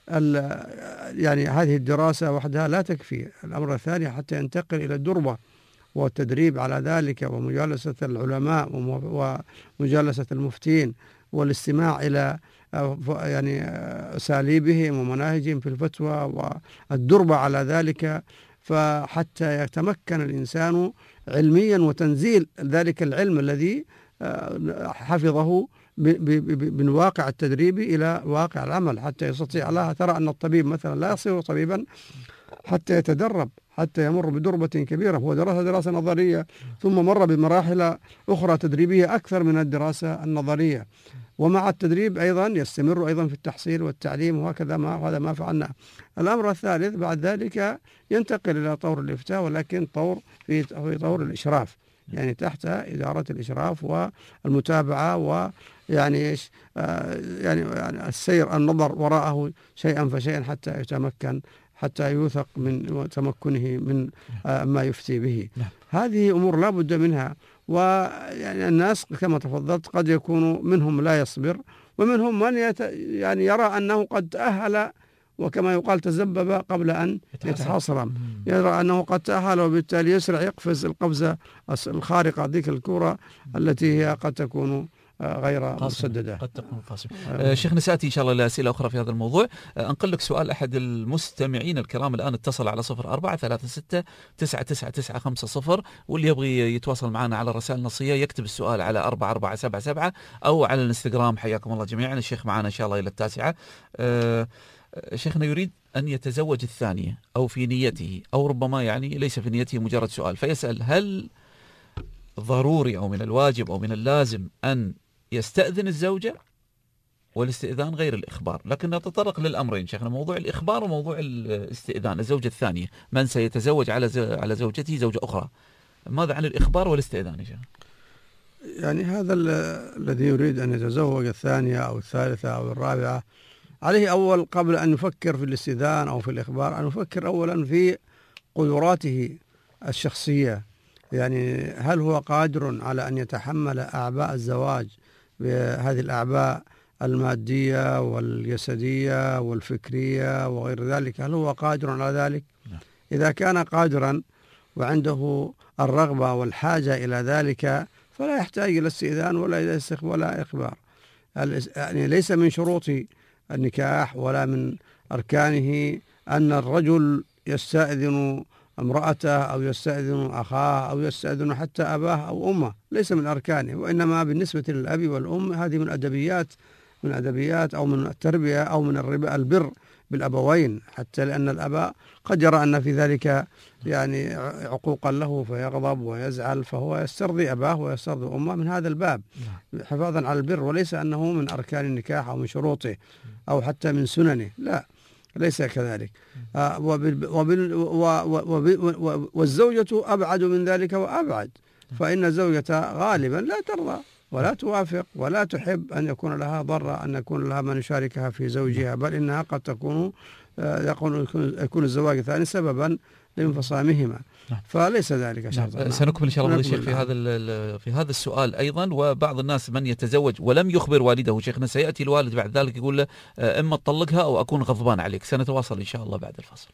يعني هذه الدراسة وحدها لا تكفي. الأمر الثاني حتى ينتقل إلى الدربة والتدريب على ذلك ومجالسة العلماء ومجالسة المفتين والاستماع إلى يعني أساليبهم ومناهجهم في الفتوى والدربة على ذلك، فحتى يتمكن الإنسان علميا وتنزيل ذلك العلم الذي حفظه من واقع التدريب إلى واقع العمل، حتى يستطيع. لا ترى أن الطبيب مثلا لا يصير طبيبا حتى يتدرب، حتى يمر بدربة كبيرة. هو درس دراسة نظرية ثم مر بمراحل أخرى تدريبية أكثر من الدراسة النظرية، ومع التدريب أيضا يستمر أيضا في التحصيل والتعليم، وهكذا ما هذا ما فعلنا. الأمر الثالث بعد ذلك ينتقل إلى طور الإفتاء، ولكن طور في في طور الإشراف، يعني تحت إدارة الإشراف والمتابعة ويعني إيش آه يعني, يعني السير النظر وراءه شيئا فشيئا حتى يتمكن، حتى يوثق من تمكنه من آه ما يفتي به. هذه أمور لا بد منها. ويعني الناس كما تفضلت قد يكون منهم لا يصبر، ومنهم من يت يعني يرى أنه قد تأهل وكما يقال تزبب قبل أن يتحاصر، يرى أنه قد تأهل وبالتالي يسرع يقفز القفزة الخارقة ذيك الكرة التي هي قد تكون غير مسددة، قد تكون قاسمة. آه شيخنا سأتي إن شاء الله لأسئلة أخرى في هذا الموضوع. آه أنقل لك سؤال أحد المستمعين الكرام الآن اتصل على صفر أربعة ثلاثة ستة تسعة تسعة تسعة خمسة صفر، واللي يبغي يتواصل معنا على الرسائل النصية يكتب السؤال على أربعة أربعة سبعة سبعة أو على الانستغرام. حياكم الله جميعا. الشيخ معنا إن شاء الله إلى التاسعة. آه شيخنا يريد أن يتزوج الثانية أو في نيته أو ربما يعني ليس في نيته مجرد سؤال، فيسأل هل ضروري أو من الواجب أو من اللازم أن يستأذن الزوجة، والاستئذان غير الإخبار؟ لكن نتطرق للأمرين شيخنا، موضوع الإخبار وموضوع الاستئذان. الزوجة الثانية من سيتزوج على على زوجته زوجة أخرى، ماذا عن الإخبار والاستئذان يا شيخ؟ يعني هذا الذي يريد أن يتزوج الثانية أو الثالثة أو الرابعة عليه أول قبل أن يفكر في الاستئذان أو في الإخبار أن يفكر أولا في قدراته الشخصية، يعني هل هو قادر على أن يتحمل أعباء الزواج بهذه الأعباء المادية والجسدية والفكرية وغير ذلك، هل هو قادر على ذلك؟ إذا كان قادرا وعنده الرغبة والحاجة إلى ذلك فلا يحتاج إلى استئذان ولا إلى ولا إخبار. يعني ليس من شروط النكاح ولا من أركانه أن الرجل يستأذن امرأته أو يستأذن أخاه أو يستأذن حتى أباه أو أمه، ليس من أركانه، وإنما بالنسبة للأب والأم هذه من أدبيات من الأدبيات أو من التربية أو من الربا البر بالأبوين، حتى لأن الأباء قد يرى أن في ذلك يعني عقوقا له فيغضب ويزعل، فهو يسترضي أباه ويسترضي أمه من هذا الباب حفاظا على البر، وليس أنه من أركان النكاح أو من شروطه أو حتى من سننه، لا ليس كذلك. آه وبال وبال وبال والزوجة أبعد من ذلك وأبعد، فإن الزوجة غالبا لا ترضى ولا توافق ولا تحب أن يكون لها ضرة، أن يكون لها من يشاركها في زوجها، بل إنها قد تكون يكون يكون الزواج الثاني سببا لانفصامهما. فليس ذلك شرطا. نعم. سنكمل إن شاء الله الشيخ في هذا في هذا السؤال أيضا. وبعض الناس من يتزوج ولم يخبر والده شيخنا، سيأتي الوالد بعد ذلك يقول له إما تطلقها أو أكون غضبان عليك. سنتواصل إن شاء الله بعد الفصل.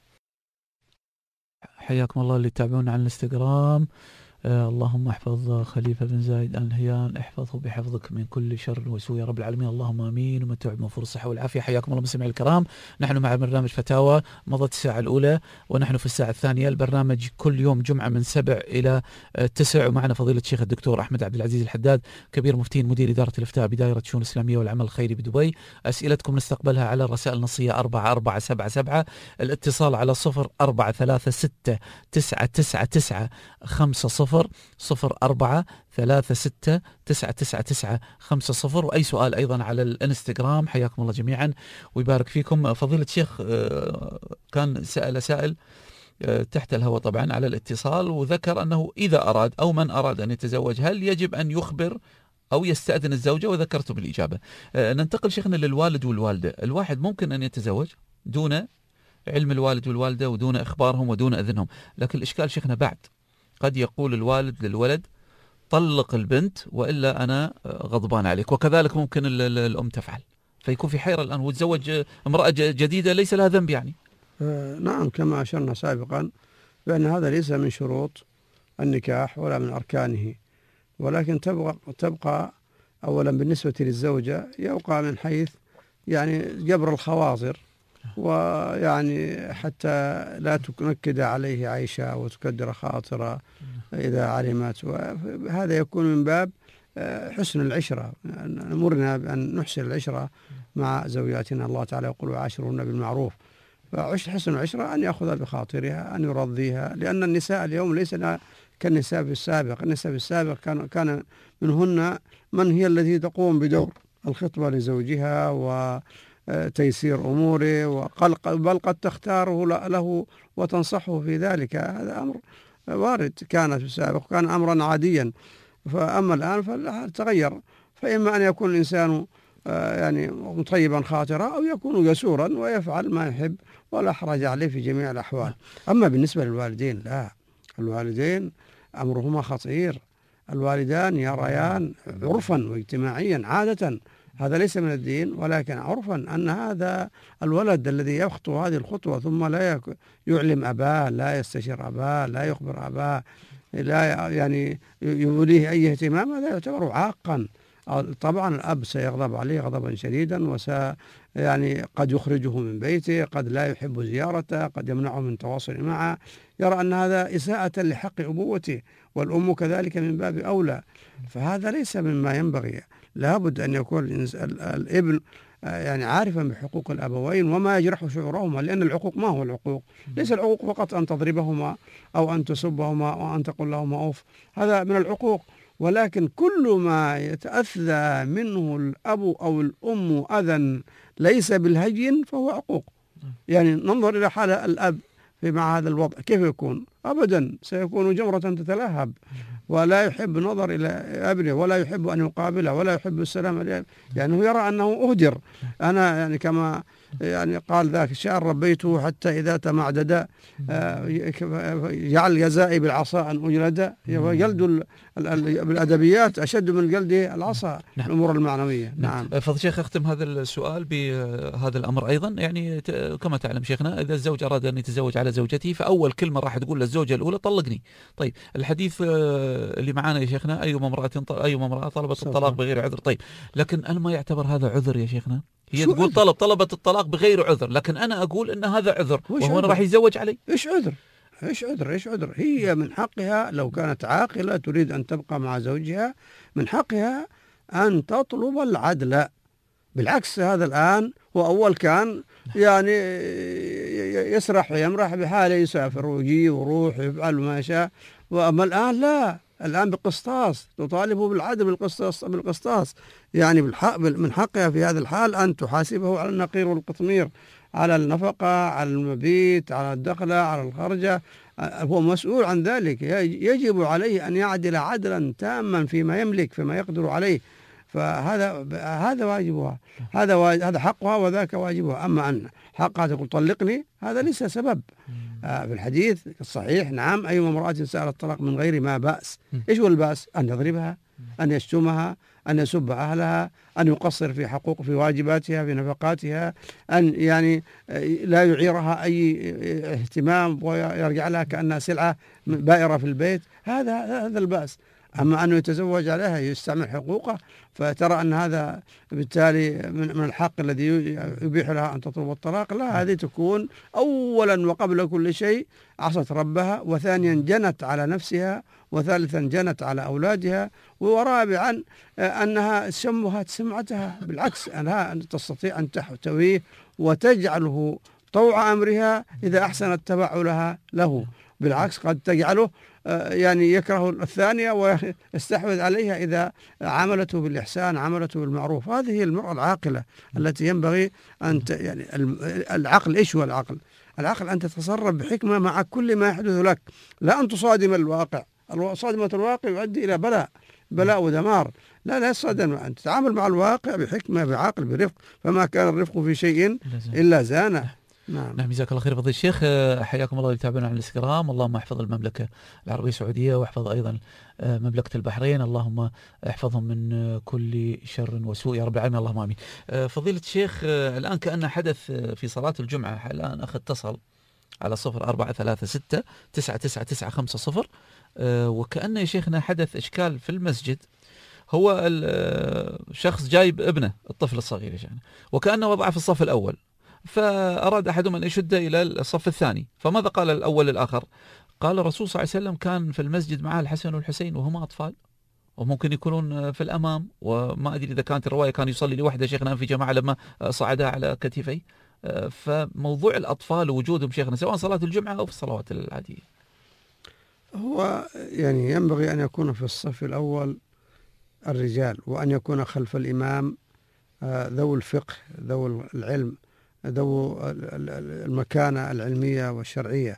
حياكم الله اللي يتابعونا على الانستغرام. آه اللهم احفظ خليفة بن زايد آل نهيان، احفظه بحفظك من كل شر وسوء يا رب العالمين، اللهم امين. ومتع بموفور الصحة والعافية. حياكم الله مستمعي الكرام، نحن مع برنامج فتاوى. مضت الساعة الأولى ونحن في الساعة الثانية. البرنامج كل يوم جمعة من سبع إلى تسع، ومعنا فضيلة الشيخ الدكتور أحمد عبد العزيز الحداد، كبير مفتين مدير إدارة الإفتاء بدائرة الشؤون الإسلامية والعمل الخيري بدبي. أسئلتكم نستقبلها على الرسائل النصية أربعة أربعة سبعة سبعة، الاتصال على صفر أربعة ثلاثة ستة تسعة تسعة تسعة خمسة صفر صفر أربعة ثلاثة ستة تسعة تسعة تسعة خمسة صفر. وأي سؤال أيضا على الانستغرام. حياكم الله جميعا ويبارك فيكم. فضيلة الشيخ كان سأل سائل تحت الهواء طبعا على الاتصال، وذكر أنه إذا أراد أو من أراد أن يتزوج هل يجب أن يخبر أو يستأذن الزوجة؟ وذكرته بالإجابة. ننتقل شيخنا للوالد والوالدة. الواحد ممكن أن يتزوج دون علم الوالد والوالدة ودون إخبارهم ودون أذنهم، لكن الإشكال شيخنا بعد قد يقول الوالد للولد طلق البنت وإلا أنا غضبان عليك، وكذلك ممكن الأم تفعل، فيكون في حيرة الآن وتزوج امرأة جديدة ليس لها ذنب يعني. آه نعم، كما أشرنا سابقا بأن هذا ليس من شروط النكاح ولا من أركانه، ولكن تبقى, تبقى أولا بالنسبة للزوجة يبقى من حيث يعني جبر الخواطر، ويعني حتى لا تنكد عليه عيشة وتكدر خاطره إذا علمت، وهذا يكون من باب حسن العشرة. أمرنا بأن نحسن العشرة مع زوجاتنا، الله تعالى يقول وعاشرهن بالمعروف. فحسن العشرة أن يأخذ بخاطرها، أن يرضيها، لأن النساء اليوم ليس كالنساء في السابق. النساء في السابق كان كان منهن من هي التي تقوم بدور الخطبة لزوجها وتيسير أموره، وقل بل قد تختاره له وتنصحه في ذلك. هذا أمر وارد كان في السابق، كان أمرا عاديا. فأما الآن فتغير، فإما أن يكون الإنسان يعني مطيبا خاطرا أو يكون يسورا ويفعل ما يحب ولا حرج عليه في جميع الأحوال. أما بالنسبة للوالدين لا، الوالدين أمرهما خطير. الوالدان يريان عرفا واجتماعيا عادة، هذا ليس من الدين ولكن عرفا، أن هذا الولد الذي يخطو هذه الخطوة ثم لا يعلم أباه، لا يستشير أباه، لا يخبر أباه، لا يعني يوليه أي اهتمام، هذا يعتبر عاقا. طبعا الأب سيغضب عليه غضبا شديدا، وس يعني قد يخرجه من بيته، قد لا يحب زيارته، قد يمنعه من التواصل معه، يرى أن هذا إساءة لحق أبوته، والأم كذلك من باب أولى. فهذا ليس مما ينبغي. لابد أن يكون الابن يعني عارفا بحقوق الأبوين وما يجرح شعورهما، لأن العقوق ما هو العقوق؟ ليس العقوق فقط أن تضربهما أو أن تسبهما أو أن تقول لهما أوف، هذا من العقوق، ولكن كل ما يتأذى منه الأب أو الأم أذى ليس بالهين فهو عقوق. يعني ننظر إلى حال الأب في مع هذا الوضع كيف يكون؟ أبدا سيكون جمرة تتلهب، ولا يحب النظر إلى ابنه، ولا يحب أن يقابله، ولا يحب السلام عليه، يعني هو يرى أنه أهدر. أنا يعني كما يعني قال ذاك الشاعر ربيته حتى إذا تمعدد جعل جزائي بالعصا أن أجلد. جلد بالأدبيات أشد من جلد العصا. نعم. الأمور المعنوية. نعم. نعم. فضل شيخ أختم هذا السؤال بهذا الأمر أيضا. يعني كما تعلم شيخنا إذا الزوج أراد أن يتزوج على زوجته فأول كلمة راح تقول للزوجة الأولى طلقني. طيب الحديث اللي معانا يا شيخنا أيما امرأة أيما امرأة طلبت الطلاق بغير عذر. طيب لكن أنا ما يعتبر هذا عذر يا شيخنا؟ هي تقول عذر؟ طلب طلبت الطلاق بغير عذر، لكن أنا أقول أن هذا عذر وهو راح يتزوج علي. إيش عذر؟ إيش عذر؟ إيش عذر؟ هي من حقها لو كانت عاقلة تريد أن تبقى مع زوجها من حقها أن تطلب العدل، بالعكس هذا الآن، هو أول كان يعني يسرح ويمرح بحاله، يسافر ويجي ويروح ويفعل ما يشاء. وأما الآن لا، الآن بقسطاس، تطالبه بالعدل بالقسطاس بالقسطاس يعني بالحق من حقها في هذا الحال أن تحاسبه على النقير والقطمير، على النفقة، على المبيت، على الدخلة، على الخرجة. هو مسؤول عن ذلك، يجب عليه أن يعدل عدلا تاما فيما يملك، فيما يقدر عليه. فهذا هذا واجبها، هذا هذا حقها وذاك واجبها. أما أن حقها تقول طلقني، هذا ليس سبب. آه في الحديث الصحيح نعم أي امرأة سألت الطلاق من غير ما بأس. إيش هو البأس؟ أن يضربها، أن يشتمها، أن يسب أهلها، أن يقصر في حقوق في واجباتها في نفقاتها، أن يعني لا يعيرها أي اهتمام ويرجع لها كأنها سلعة بائرة في البيت. هذا هذا البأس. أما أنه يتزوج عليها يستعمل حقوقه، فترى أن هذا بالتالي من الحق الذي يبيح لها أن تطلب الطلاق، لا، هذه تكون أولا وقبل كل شيء عصت ربها، وثانيا جنت على نفسها، وثالثا جنت على أولادها، ورابعا أنها شمها سمعتها. بالعكس أنها تستطيع أن تحتويه وتجعله طوع أمرها إذا أحسنت تبعلها له. بالعكس قد تجعله يعني يكره الثانية ويستحوذ عليها إذا عملته بالإحسان، عملته بالمعروف. هذه هي المرأة العاقلة التي ينبغي أن يعني العقل. إيش هو العقل؟ العقل أن تتصرف بحكمة مع كل ما يحدث لك، لا أن تصادم الواقع. صادمة الواقع يؤدي إلى بلاء بلاء ودمار. لا لا يصادم، أن تتعامل مع الواقع بحكمة بعقل برفق، فما كان الرفق في شيء إلا زانه. نعم نعم جزاك الله خير فضيلة الشيخ. حياكم الله اللي يتابعون على الانستغرام. اللهم احفظ المملكة العربية السعودية، واحفظ أيضا مملكة البحرين، اللهم احفظهم من كل شر وسوء يا رب العالمين، اللهم آمين. فضيلة الشيخ، الآن كأن حدث في صلاة الجمعة، الآن أخ اتصل على صفر أربعة ثلاثة ستة تسعة تسعة تسعة خمسة صفر، وكأن يا شيخنا حدث إشكال في المسجد. هو الشخص جايب ابنه الطفل الصغير يا شيخنا، وكأنه وضعه في الصف الأول، فأراد أحدهم أن يشد إلى الصف الثاني. فماذا قال الأول للآخر؟ قال الرسول صلى الله عليه وسلم كان في المسجد معه الحسن والحسين وهما أطفال، وممكن يكونون في الأمام، وما أدري إذا كانت الرواية كان يصلي لوحده شيخنا في جماعة لما صعدا على كتفيه. فموضوع الأطفال ووجودهم شيخنا سواء صلاة الجمعة أو في الصلوات العادية، هو يعني ينبغي أن يكون في الصف الأول الرجال، وأن يكون خلف الإمام ذو الفقه، ذو العلم، ذو المكانة العلمية والشرعية.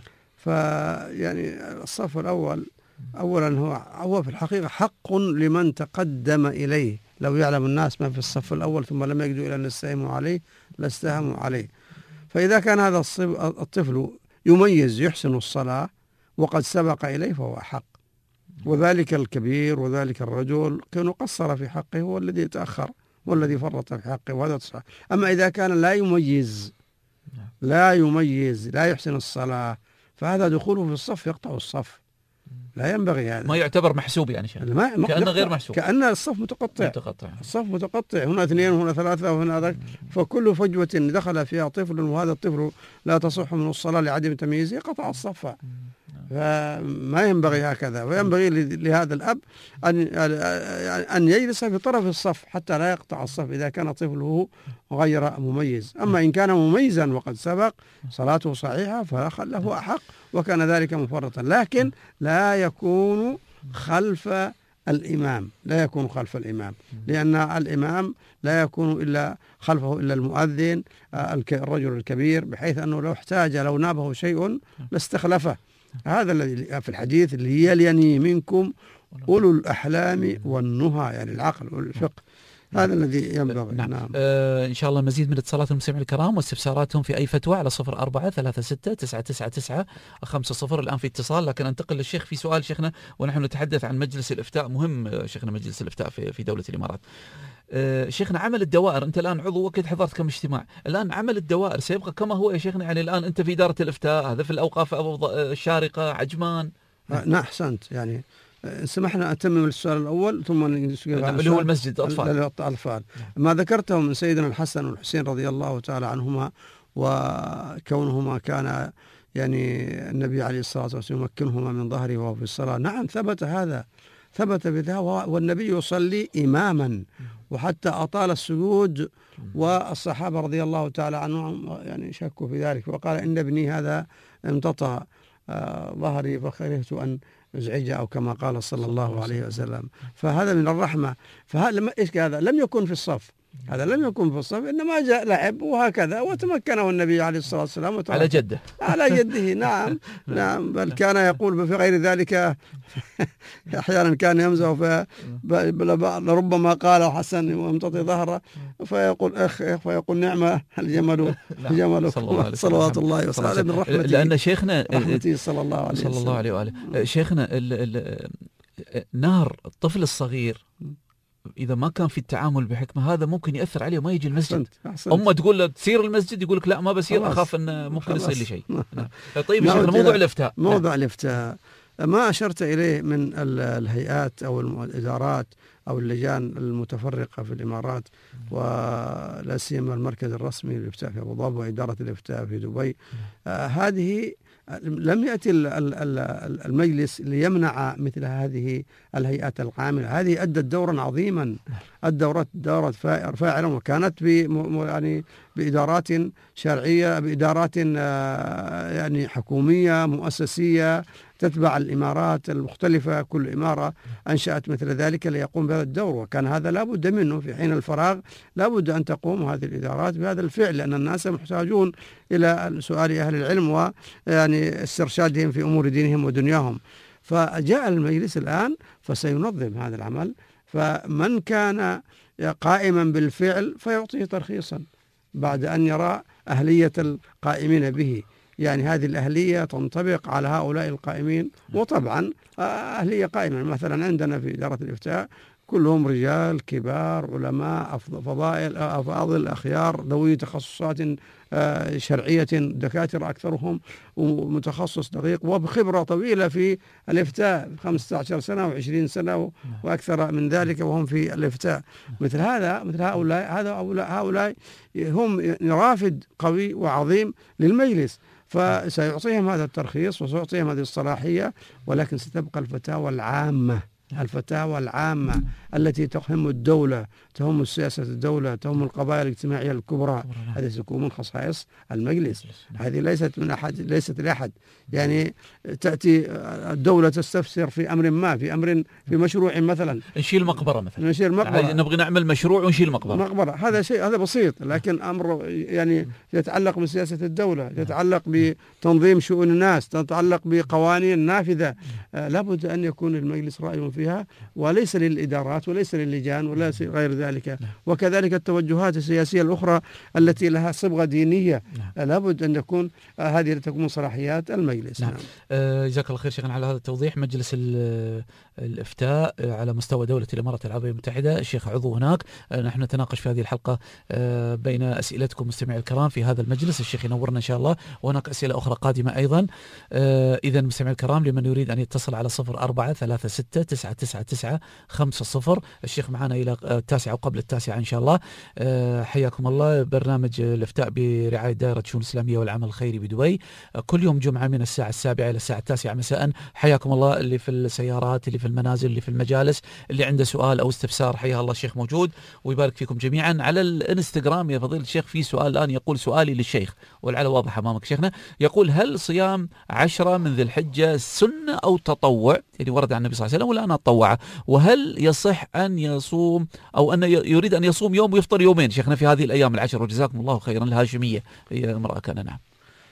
فيعني الصف الأول أولا هو هو في الحقيقة حق لمن تقدم إليه. لو يعلم الناس ما في الصف الأول ثم لم يجدوا إلى أن يستهموا عليه لاستهموا عليه. فإذا كان هذا الطفل يميز يحسن الصلاة وقد سبق إليه فهو حق، وذلك الكبير وذلك الرجل كان قصر في حقه هو الذي يتأخر والذي فرط في حقه، وهذا صح. أما إذا كان لا يميز لا يميز لا يحسن الصلاة، فهذا دخوله في الصف يقطع الصف، لا ينبغي هذا. ما يعتبر محسوب يعني شيء، كأنه غير محسوب، كأن الصف متقطع. متقطع الصف متقطع، هنا اثنين وهنا ثلاثة وهنا ذاك، فكل فجوة دخل فيها طفل وهذا الطفل لا تصح من الصلاة لعدم تمييزه قطع الصف. فما ينبغي هكذا، وينبغي لهذا الأب أن أن يجلس في طرف الصف حتى لا يقطع الصف إذا كان طفله غير مميز. أما إن كان مميزا وقد سبق صلاته صحيحة فله أحق، وكان ذلك مفرطا، لكن لا يكون خلف الإمام، لا يكون خلف الإمام، لأن الإمام لا يكون إلا خلفه إلا المؤذن الرجل الكبير، بحيث أنه لو احتاج لو نابه شيء لاستخلفه. هذا الذي في الحديث اللي يليني منكم أولو الأحلام والنهى، يعني العقل والفقه، هذا الذي ينبغي. نعم, نعم. آه إن شاء الله مزيد من اتصالات المستمعين الكرام واستفساراتهم في أي فتوى على صفر أربعة ثلاثة ستة تسعة تسعة تسعة خمسة صفر. الآن في اتصال، لكن أنتقل للشيخ في سؤال شيخنا، ونحن نتحدث عن مجلس الإفتاء، مهم شيخنا مجلس الإفتاء في في دولة الإمارات. آه شيخنا عمل الدوائر، أنت الآن عضو وكيد حضرت كم اجتماع، الآن عمل الدوائر سيبقى كما هو يا شيخنا؟ يعني الآن أنت في إدارة الإفتاء، هذا في الأوقاف الشارقة عجمان. نعم أحسنت. يعني سمحنا أتمم السؤال الأول ثم اللي هو المسجد الأطفال. الأطفال ما ذكرته من سيدنا الحسن والحسين رضي الله تعالى عنهما، وكونهما كان يعني النبي عليه الصلاة والسلام يمكنهما من ظهره وهو في الصلاة. نعم ثبت هذا، ثبت بذا، والنبي يصلي إماما وحتى أطال السجود، والصحابة رضي الله تعالى عنهم يعني شكوا في ذلك، وقال إن ابني هذا امتطى ظهري فكرهت أن أزعجه، أو كما قال صلى الله عليه وسلم. فهذا من الرحمة. فهذا إيش هذا؟ لم يكن في الصف، هذا لم يكن في الصف، إنما جاء لعب وهكذا، وتمكنه النبي عليه الصلاة والسلام على جده على جده. نعم نعم. بل كان يقول في غير ذلك أحيانا كان يمزح، لربما قال حسن وامتطي ظهره فيقول أخ فيقول نعمة الجمل جمل صلوات الله وسلامه من رحمته، لأن شيخنا رحمته صلى الله عليه وسلم. صلى الله عليه وآله. شيخنا نار الطفل الصغير إذا ما كان في التعامل بحكمة هذا ممكن يأثر عليه وما يجي المسجد. أمه تقول له تسير المسجد يقول لك لا ما بسير، أخاف أن ممكن يصير لي شيء. طيب شيخنا موضوع الإفتاء، موضوع الإفتاء ما أشرت إليه من الهيئات أو الإدارات أو اللجان المتفرقة في الإمارات، ولا سيما المركز الرسمي للإفتاء في أبو ظبي وإدارة الإفتاء في دبي، آه هذه لم يأتي المجلس ليمنع مثل هذه الهيئات العاملة. هذه أدت دورا عظيما، أدت دورا فاعلا، وكانت يعني بإدارات شرعية، بإدارات يعني حكومية مؤسسية تتبع الإمارات المختلفة. كل إمارة أنشأت مثل ذلك ليقوم بهذا الدور، وكان هذا لابد منه في حين الفراغ، لابد أن تقوم هذه الإدارات بهذا الفعل، لأن الناس محتاجون إلى سؤال أهل العلم ويعني استرشادهم في أمور دينهم ودنياهم. فجاء المجلس الآن فسينظم هذا العمل، فمن كان قائما بالفعل فيعطيه ترخيصا بعد أن يرى أهلية القائمين به، يعني هذه الأهلية تنطبق على هؤلاء القائمين. وطبعا أهلية قائمة مثلا عندنا في إدارة الإفتاء كلهم رجال كبار علماء فضائل أفاضل أخيار ذوي تخصصات شرعية، دكاترة أكثرهم ومتخصص دقيق وبخبرة طويلة في الإفتاء خمسة عشر سنة وعشرين سنة وأكثر من ذلك وهم في الإفتاء. مثل هذا مثل هؤلاء هذا هؤلاء هم رافد قوي وعظيم للمجلس، فسيعطيهم هذا الترخيص وسيعطيهم هذه الصلاحية، ولكن ستبقى الفتاوى العامة، الفتاوى العامة التي تهم الدولة، تهم سياسة الدولة، تهم القضايا الاجتماعية الكبرى، هذه ستكون من خصائص المجلس. هذه ليست من أحد، ليست لأحد. يعني تأتي الدولة تستفسر في أمر ما، في أمر في مشروع مثلا، نشيل مقبرة مثلا، نشيل مقبرة، نبغى نعمل مشروع ونشيل مقبرة مقبرة هذا شيء، هذا بسيط، لكن أمر يعني يتعلق بسياسة الدولة، يتعلق بتنظيم شؤون الناس، يتعلق بقوانين نافذة، لابد أن يكون المجلس رأي فيها، وليس للإدارات وليس للجان ولا غير ذلك. وكذلك التوجهات السياسية الأخرى التي لها صبغة دينية لابد أن يكون هذه تكون صلاحيات المجلس. نعم. آه جزاك الله خير شيخنا على هذا التوضيح. مجلس الإفتاء على مستوى دولة الإمارات العربية المتحدة، الشيخ عضو هناك. آه نحن نتناقش في هذه الحلقة آه بين أسئلتكم مستمعي الكرام في هذا المجلس، الشيخ ينورنا إن شاء الله، وهناك أسئلة أخرى قادمة أيضا. آه إذا مستمعي الكرام لمن يريد أن يتصل على صفر أربعة ثلاثة ستة تسعة تسعة تسعة خمسة صفر، الشيخ معنا إلى التاسعة وقبل التاسعة إن شاء الله. آه حياكم الله. برنامج الإفتاء برعاية دائرة شؤون الإسلامية والعمل الخيري بدبي، آه كل يوم جمعة من الساعة السابعة إلى الساعة التاسعة مساء. حياكم الله. اللي في السيارات، اللي في المنازل، اللي في المجالس، اللي عنده سؤال أو استفسار، حيا الله الشيخ موجود، ويبارك فيكم جميعا. على الانستغرام يا فضيلة الشيخ في سؤال الآن يقول: سؤالي للشيخ ولعل واضح أمامك شيخنا، يقول: هل صيام عشرة من ذي الحجة سنة أو تطوع؟ يعني ورد عن النبي صلى الله عليه وسلم ولا أنا أتطوع؟ وهل يصح أن يصوم أو أن يريد أن يصوم يوم ويفطر يومين شيخنا في هذه الأيام العشر؟ وجزاكم الله خيرا. الهاشمية هي امرأة كان. نعم.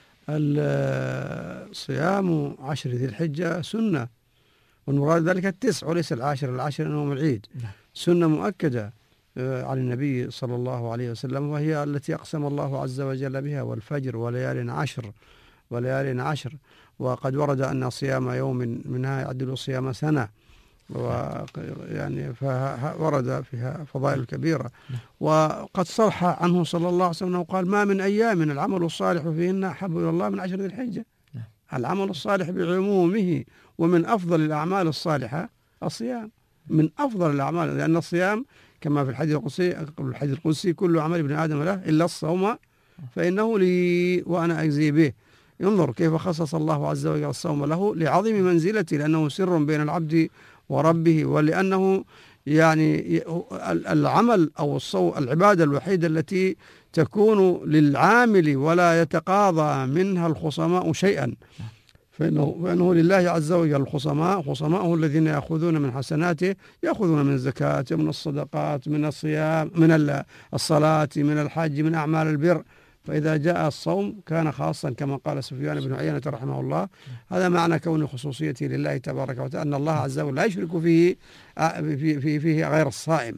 الصيام عشر ذي الحجة سنة، والمراد ذلك التسع وليس العاشر، العاشر أنه العيد. سنة مؤكدة عن النبي صلى الله عليه وسلم، وهي التي أقسم الله عز وجل بها: والفجر وليال عشر وليال عشر. وقد ورد أن صيام يوم منها يعدل صيام سنة، ويعني ورد فيها فضائل كبيرة. وقد صرح عنه صلى الله عليه وسلم قال: ما من أيام العمل الصالح فيهن أحب إلى الله من عشر ذي الحجة. العمل الصالح بعمومه، ومن أفضل الأعمال الصالحة الصيام، من أفضل الأعمال، لأن الصيام كما في الحديث القدسي الحديث القدسي: كل عمل ابن آدم له إلا الصوم فإنه لي وأنا أجزي به. ينظر كيف خصص الله عز وجل الصوم له لعظيم منزلته، لأنه سر بين العبد وربه، ولأنه يعني العمل أو الصو العبادة الوحيدة التي تكون للعامل ولا يتقاضى منها الخصماء شيئا، فإنه, فإنه لله عز وجل الخصماء، خصماءه الذين يأخذون من حسناته، يأخذون من الزكاة، من الصدقات، من الصيام، من الصلاة، من الحج، من أعمال البر. فإذا جاء الصوم كان خاصا كما قال سفيان بن عيينة رحمه الله. هذا معنى كون خصوصيته لله تبارك وتعالى، أن الله عز وجل لا يشرك فيه فيه, فيه غير الصائم.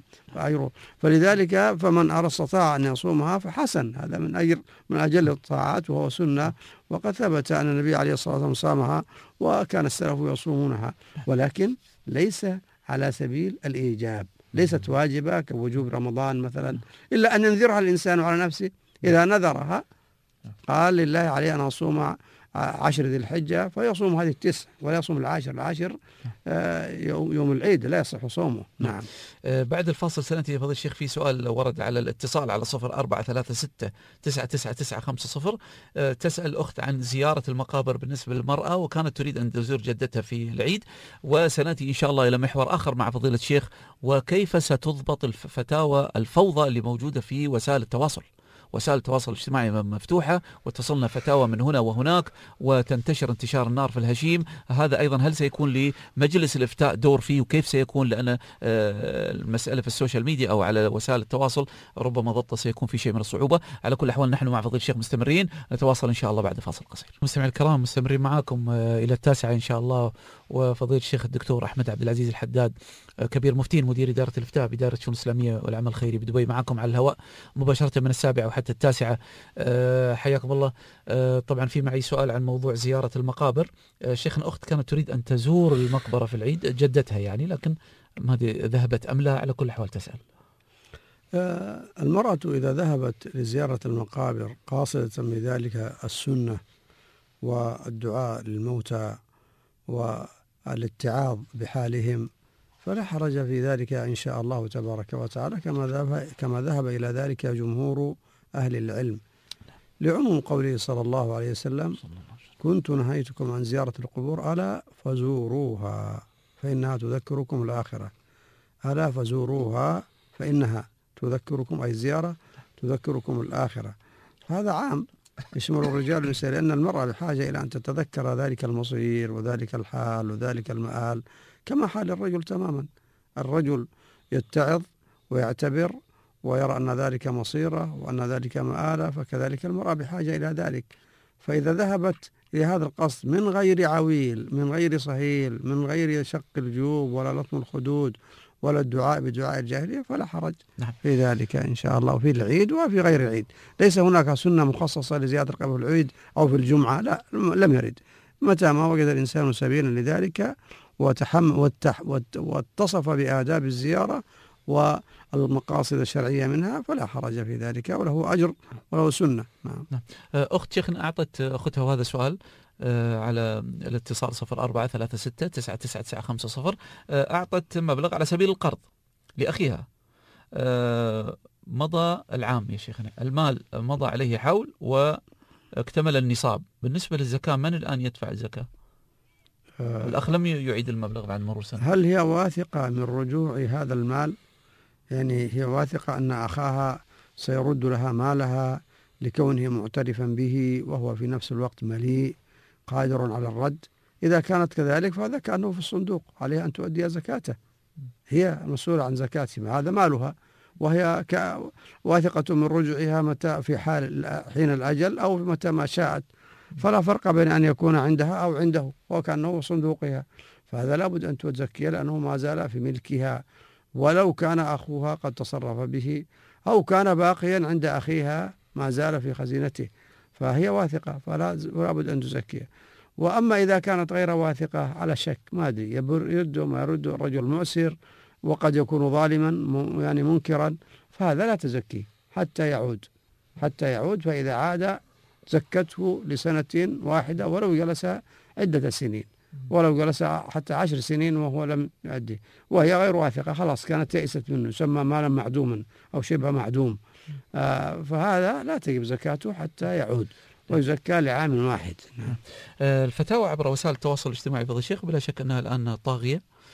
فلذلك فمن استطاع أن يصومها فحسن، هذا من أجر من أجل الطاعات وهو سنة، وقد ثبت أن النبي عليه الصلاة والسلام صامها وكان السلف يصومونها، ولكن ليس على سبيل الإيجاب، ليست واجبة كوجوب رمضان مثلا، إلا أن ينذرها الإنسان على نفسه. إذا نذرها قال لله عليه أن أصوم عشر ذي الحجة فيصوم هذه التسع ولا يصوم العاشر. العاشر يوم العيد لا يصح صومه. نعم. بعد الفاصل سنتي يا فضيلة الشيخ في سؤال ورد على الاتصال على صفر أربعة ثلاثة ستة تسعة تسعة تسعة خمسة صفر. تسأل الأخت عن زيارة المقابر بالنسبة للمرأة، وكانت تريد أن تزور جدتها في العيد، وسنأتي إن شاء الله إلى محور آخر مع فضيلة الشيخ، وكيف ستضبط الفتاوى الفوضى اللي موجودة في وسائل التواصل. وسائل التواصل الاجتماعي مفتوحة وتصلنا فتاوى من هنا وهناك وتنتشر انتشار النار في الهشيم. هذا أيضا هل سيكون لمجلس الإفتاء دور فيه، وكيف سيكون؟ لأن المسألة في السوشيال ميديا أو على وسائل التواصل ربما ضبط سيكون في شيء من الصعوبة. على كل الأحوال نحن مع فضيلة الشيخ مستمرين، نتواصل إن شاء الله بعد فاصل قصير. مستمعي الكرام مستمرين معكم إلى التاسعة إن شاء الله، وفضيلة الشيخ الدكتور أحمد عبد العزيز الحداد كبير مفتين مدير إدارة الإفتاء بدائرة الشؤون الإسلامية والعمل الخيري بدبي، معكم على الهواء مباشرة من السابعة وحتى التاسعة. أه حياكم الله. أه طبعا في معي سؤال عن موضوع زيارة المقابر. أه شيخنا أخت كانت تريد أن تزور المقبرة في العيد، جدتها يعني، لكن ما ذهبت أم لا؟ على كل حال تسأل. أه المرأة إذا ذهبت لزيارة المقابر قاصدة بذلك السنة والدعاء للموتى والاتعاظ بحالهم فلا حرج في ذلك إن شاء الله تبارك وتعالى، كما ذهب كما ذهب إلى ذلك جمهور أهل العلم، لعموم قوله صلى الله عليه وسلم: كنت نهيتكم عن زيارة القبور ألا فزوروها فإنها تذكركم الآخرة. ألا فزوروها فإنها تذكركم، أي الزيارة تذكركم الآخرة. هذا عام يشمل الرجال والنساء، لأن المرأة بحاجة إلى أن تتذكر ذلك المصير وذلك الحال وذلك المآل كما حال الرجل تماما. الرجل يتعظ ويعتبر ويرى أن ذلك مصيره وأن ذلك مآله، فكذلك المرأة بحاجة إلى ذلك. فإذا ذهبت إلى هذا القصد من غير عويل، من غير صهيل، من غير شق الجيوب ولا لطم الخدود ولا الدعاء بدعاء الجاهلية فلا حرج نعم. في ذلك إن شاء الله، في العيد وفي غير العيد. ليس هناك سنة مخصصة لزيارة القبر في العيد أو في الجمعة، لا، لم يرد. متى ما وجد الإنسان سبيلا لذلك وتحم واتصف بآداب الزيارة والمقاصد الشرعية منها فلا حرج في ذلك، وله أجر وله سنة. نعم. أخت شيخنا أعطت أختها وهذا سؤال على الاتصال صفر أربعة ثلاثة ستة تسعة تسعة تسعة خمسة صفر. أعطت مبلغ على سبيل القرض لأخيها، مضى العام يا شيخنا، المال مضى عليه حول واكتمل النصاب. بالنسبة للزكاة من الآن يدفع الزكاة؟ الأخ لم يعيد المبلغ بعد مرور سنة. هل هي واثقة من رجوع هذا المال؟ يعني هي واثقة أن أخاها سيرد لها مالها لكونه معترفا به وهو في نفس الوقت مليء قادر على الرد؟ إذا كانت كذلك فهذا كأنه في الصندوق، عليها أن تؤدي زكاته، هي مسؤولة عن زكاته، هذا مالها، وهي واثقة من رجوعها متى في حال حين الأجل أو متى ما شاءت، فلا فرق بين أن يكون عندها أو عنده، وكأنه صندوقها، فهذا لابد أن تزكي لأنه ما زال في ملكها، ولو كان أخوها قد تصرف به أو كان باقيا عند أخيها ما زال في خزينته، فهي واثقة فلا بد أن تزكيه. وأما إذا كانت غير واثقة على شك، ما أدري يرد ما يرد، الرجل معسر وقد يكون ظالما يعني منكرا، فهذا لا تزكيه حتى يعود حتى يعود فإذا عاد زكته لسنة واحدة ولو جلس عدة سنين، ولو جلس حتى عشر سنين وهو لم يؤدي وهي غير واثقة، خلاص كانت يئست منه، يسمى مالا معدوما أو شبه معدوم، آه فهذا لا تجب زكاته حتى يعود ويزكى لعام واحد. آه الفتاوى عبر وسائل التواصل الاجتماعي فضل الشيخ بلا شك أنها الآن طاغية،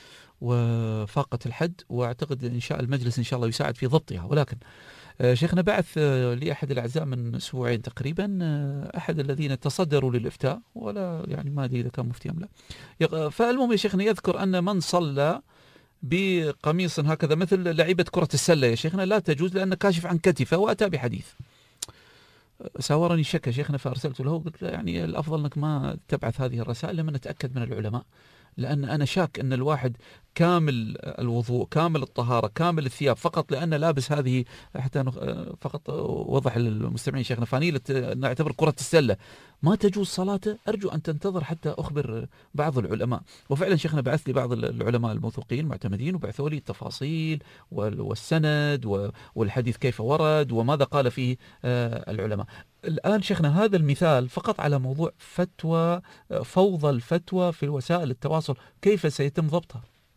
وفاقت الحد، وأعتقد إنشاء المجلس إن شاء الله يساعد في ضبطها. ولكن شيخنا بعث لأحد الأعزاء من أسبوعين تقريبا أحد الذين تصدروا للإفتاء، ولا يعني ما أدري إذا كان مفتي أم لا. فالمهم يا شيخنا يذكر أن من صلى بقميص هكذا مثل لعيبة كرة السلة يا شيخنا لا تجوز لأنه كاشف عن كتفه، وأتى بحديث. ساورني شك يا شيخنا، فأرسلت له قلت له يعني الأفضل أنك ما تبعث هذه الرسائل لما نتأكد من العلماء، لأن أنا شاك أن الواحد كامل الوضوء كامل الطهارة كامل الثياب فقط لأنه لابس هذه، حتى فقط وضح للمستمعين شيخنا فانيلة نعتبر كرة السلة ما تجوز صلاته. أرجو أن تنتظر حتى أخبر بعض العلماء. وفعلا شيخنا بعث لي بعض العلماء الموثوقين المعتمدين وبعثوا لي التفاصيل والسند والحديث كيف ورد وماذا قال فيه العلماء. الآن شيخنا هذا المثال فقط على موضوع فتوى فوضى الفتوى في وسائل التواصل، كيف سيتم ضبطها؟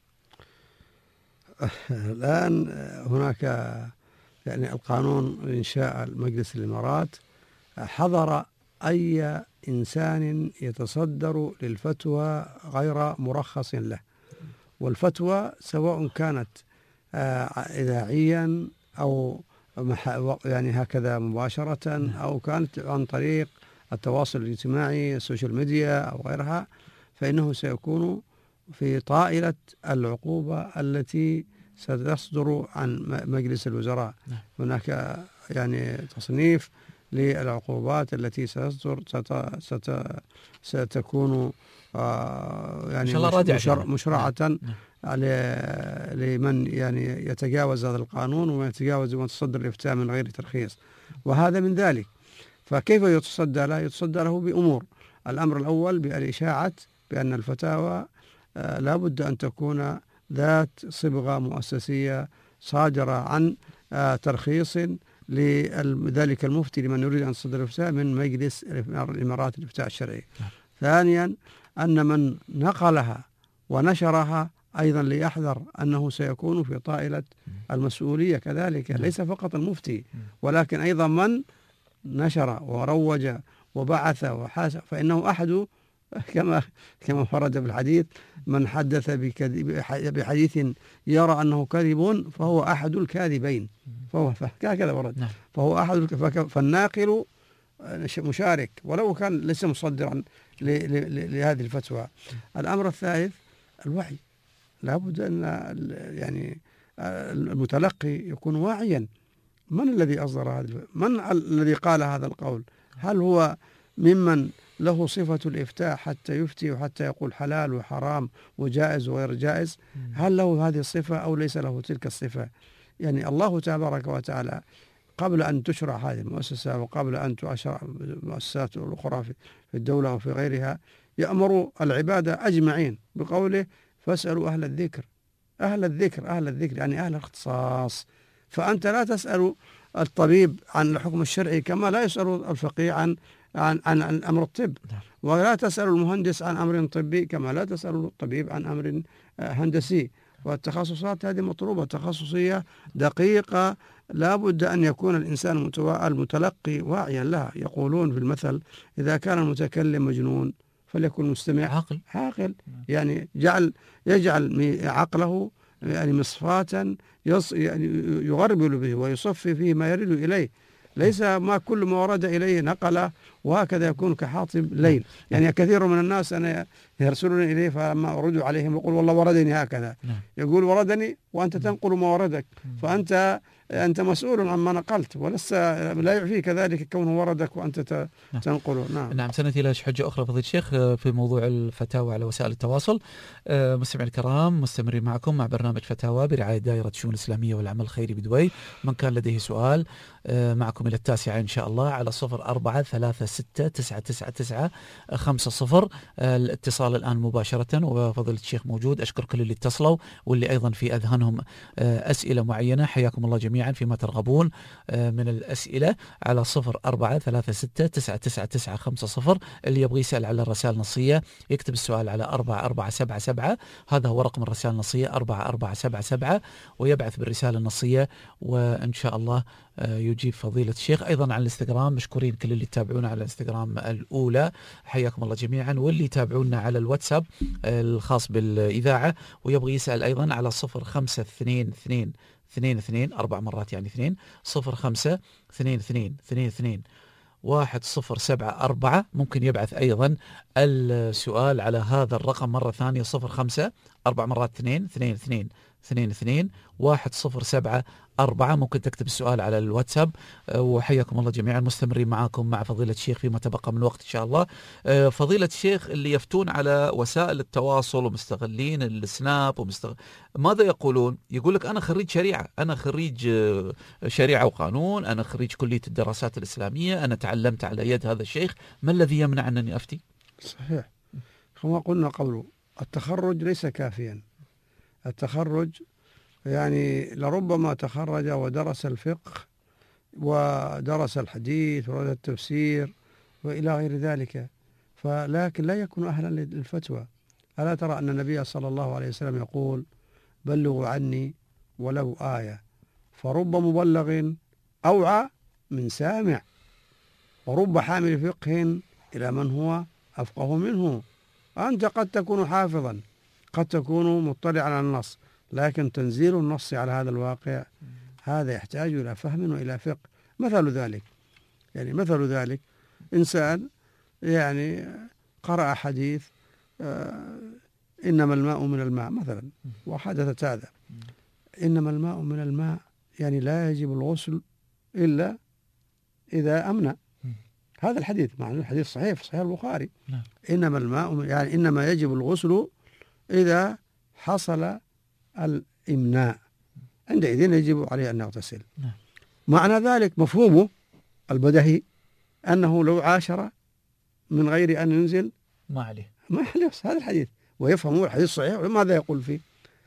الآن هناك يعني القانون إنشاء مجلس الإمارات حظر أي إنسان يتصدر للفتوى غير مرخص له، والفتوى سواء كانت إذاعيا أو يعني هكذا مباشرة أو كانت عن طريق التواصل الاجتماعي السوشيال ميديا أو غيرها، فإنه سيكون في طائلة العقوبة التي ستصدر عن مجلس الوزراء. هناك يعني تصنيف للعقوبات التي ستصدر ست ستكون يعني مشر مشرعة لمن يعني يتجاوز هذا القانون ويتجاوز ويتصدر الإفتاء من غير ترخيص، وهذا من ذلك. فكيف يتصدى له؟ يتصدى له بأمور. الأمر الأول بالإشاعة بأن الفتاوى لا بد أن تكون ذات صبغة مؤسسية صادرة عن ترخيص لذلك المفتي لمن يريد أن يصدر الإفتاء من مجلس الإمارات الإفتاء الشرعي. ثانيا أن من نقلها ونشرها أيضا ليحذر أنه سيكون في طائلة المسؤولية كذلك، ليس فقط المفتي ولكن أيضا من نشر وروج وبعث وحاسب، فإنه أحد كما كما ورد في الحديث من حدث بحديث يرى أنه كذب فهو أحد الكاذبين، فهو هكذا ورد، فهو أحد فالناقل مشارك ولو كان ليس مصدرا لهذه الفتوى. الأمر الثالث الوعي، لابد أن يعني المتلقي يكون واعيا. من الذي أصدر هذا؟ من الذي قال هذا القول؟ هل هو ممن له صفة الإفتاء حتى يفتي وحتى يقول حلال وحرام وجائز وغير جائز؟ هل له هذه الصفة أو ليس له تلك الصفة؟ يعني الله تبارك وتعالى قبل أن تشرع هذه المؤسسة وقبل أن تشرع المؤسسات الأخرى في الدولة وفي غيرها يأمر العبادة أجمعين بقوله فاسألوا أهل الذكر. أهل الذكر أهل الذكر يعني أهل الاختصاص. فأنت لا تسأل الطبيب عن الحكم الشرعي كما لا يسأل الفقيه عن عن عن, عن أمر الطب، ولا تسأل المهندس عن أمر طبي كما لا تسأل الطبيب عن أمر هندسي. والتخصصات هذه مطلوبة تخصصية دقيقة، لا بد أن يكون الإنسان المتلقي واعيا لها. يقولون في المثل إذا كان المتكلم مجنون فليكن المستمع عاقل عاقل، يعني جعل يجعل عقله يعني مصفاة يعني يغربل به ويصفي فيه ما يرد إليه، ليس ما كل ما ورد إليه نقله، وهكذا يكون كحاطب ليل. يعني كثير من الناس أنا يرسلون إليه فلما أرد عليهم يقول والله وردني هكذا، يقول وردني وأنت تنقل ما وردك، فأنت أنت مسؤول عما نقلت ولسه لا يعفيك ذلك كونه وردك وأنت تنقله. نعم نعم. سنتي إلى حجة أخرى فضيلة الشيخ في موضوع الفتاوى على وسائل التواصل. مستمعي الكرام مستمرين معكم مع برنامج فتاوى برعاية دائرة الشؤون الإسلامية والعمل الخيري بدبي. من كان لديه سؤال معكم إلى التاسعة إن شاء الله على صفر أربعة ثلاثة ستة تسعة تسعة تسعة خمسة صفر. الاتصال الآن مباشرة وفضيلة الشيخ موجود. أشكر كل اللي اتصلوا واللي أيضا في أذهانهم أسئلة معينة، حياكم الله جميعا فيما ترغبون من الأسئلة على صفر أربعة ثلاثة ستة تسعة تسعة تسعة خمسة صفر. اللي يبغي يسأل على الرسائل النصية يكتب السؤال على أربعة أربعة سبعة سبعة، هذا هو رقم الرسالة النصية أربعة أربعة سبعة سبعة، ويبعث بالرسالة النصية وإن شاء الله يجيب فضيلة الشيخ. أيضا على الانستغرام مشكورين كل اللي يتابعونا على الانستغرام الأولى، حياكم الله جميعا، واللي يتابعونا على الواتساب الخاص بالإذاعة ويبغي يسأل أيضا على صفر خمسة اثنين اثنين اثنين اثنين أربع مرات يعني اثنين صفر خمسة اثنين اثنين اثنين اثنين واحد صفر سبعة أربعة. ممكن يبعث أيضا السؤال على هذا الرقم مرة ثانية صفر خمسة أربع مرات اثنين اثنين اثنين اثنين اثنين واحد صفر سبعة أربعة. ممكن تكتب السؤال على الواتساب. وحياكم الله جميعا، مستمرين معاكم مع فضيلة الشيخ فيما تبقى من وقت إن شاء الله. فضيلة الشيخ، اللي يفتون على وسائل التواصل ومستغلين السناب ومستغ... ماذا يقولون؟ يقول لك أنا خريج شريعة، أنا خريج شريعة وقانون، أنا خريج كلية الدراسات الإسلامية، أنا تعلمت على يد هذا الشيخ، ما الذي يمنع أنني أفتي؟ صحيح، كما قلنا قبل، التخرج ليس كافيا. التخرج يعني لربما تخرج ودرس الفقه ودرس الحديث ودرس التفسير وإلى غير ذلك، فلكن لا يكون أهلا للفتوى. ألا ترى أن النبي صلى الله عليه وسلم يقول: بلغوا عني ولو آية، فرب مبلغ أوعى من سامع، ورب حامل فقه إلى من هو أفقه منه. أنت قد تكون حافظا، قد تكون مطلعا على النص، لكن تنزيل النص على هذا الواقع هذا يحتاج إلى فهم وإلى فقه. مثل ذلك يعني مثل ذلك إنسان يعني قرأ حديث آه إنما الماء من الماء مثلا، وحدثت هذا إنما الماء من الماء، يعني لا يجب الغسل إلا إذا أمنى. هذا الحديث مع الحديث صحيح في صحيح البخاري. إنما الماء يعني إنما يجب الغسل إذا حصل الإمناء، عندئذ يجب عليه أن يغتسل. معنى ذلك مفهومه البديهي أنه لو عاشر من غير أن ينزل ما عليه ما عليه. هذا الحديث ويفهمه الحديث صحيح. وماذا يقول فيه؟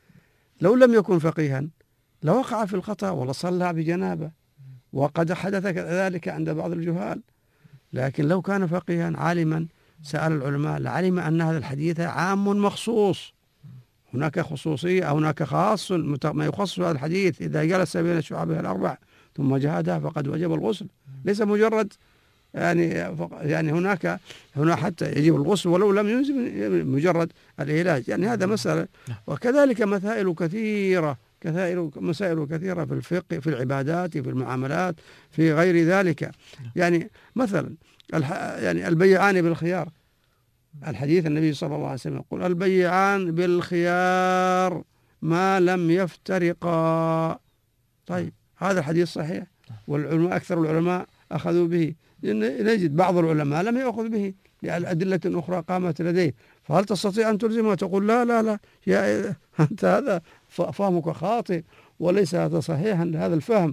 لو لم يكن فقيها لوقع في الخطأ ولصلى بجنابه، وقد حدث ذلك عند بعض الجهال. لكن لو كان فقيها عالما سأل العلماء لعلم أن هذا الحديث عام مخصوص، هناك خصوصية أو هناك خاص ما يخص هذا الحديث. إذا جلس بين شعبه الأربع ثم جهدها فقد وجب الغسل، ليس مجرد يعني يعني هناك هنا حتى يجب الغسل ولو لم ينزل مجرد العلاج، يعني هذا مسألة. وكذلك مسائل كثيرة كثير مسائل كثيرة في الفقه، في العبادات، في المعاملات، في غير ذلك. يعني مثلا يعني البيعان بالخيار، الحديث النبي صلى الله عليه وسلم يقول: البيعان بالخيار ما لم يفترقا. طيب هذا الحديث صحيح، والعلماء أكثر العلماء أخذوا به. نجد بعض العلماء لم يأخذ به لأن أدلة أخرى قامت لديه. فهل تستطيع أن تلزمها تقول لا لا لا يا أنت هذا فهمك خاطئ وليس هذا صحيحا لهذا الفهم،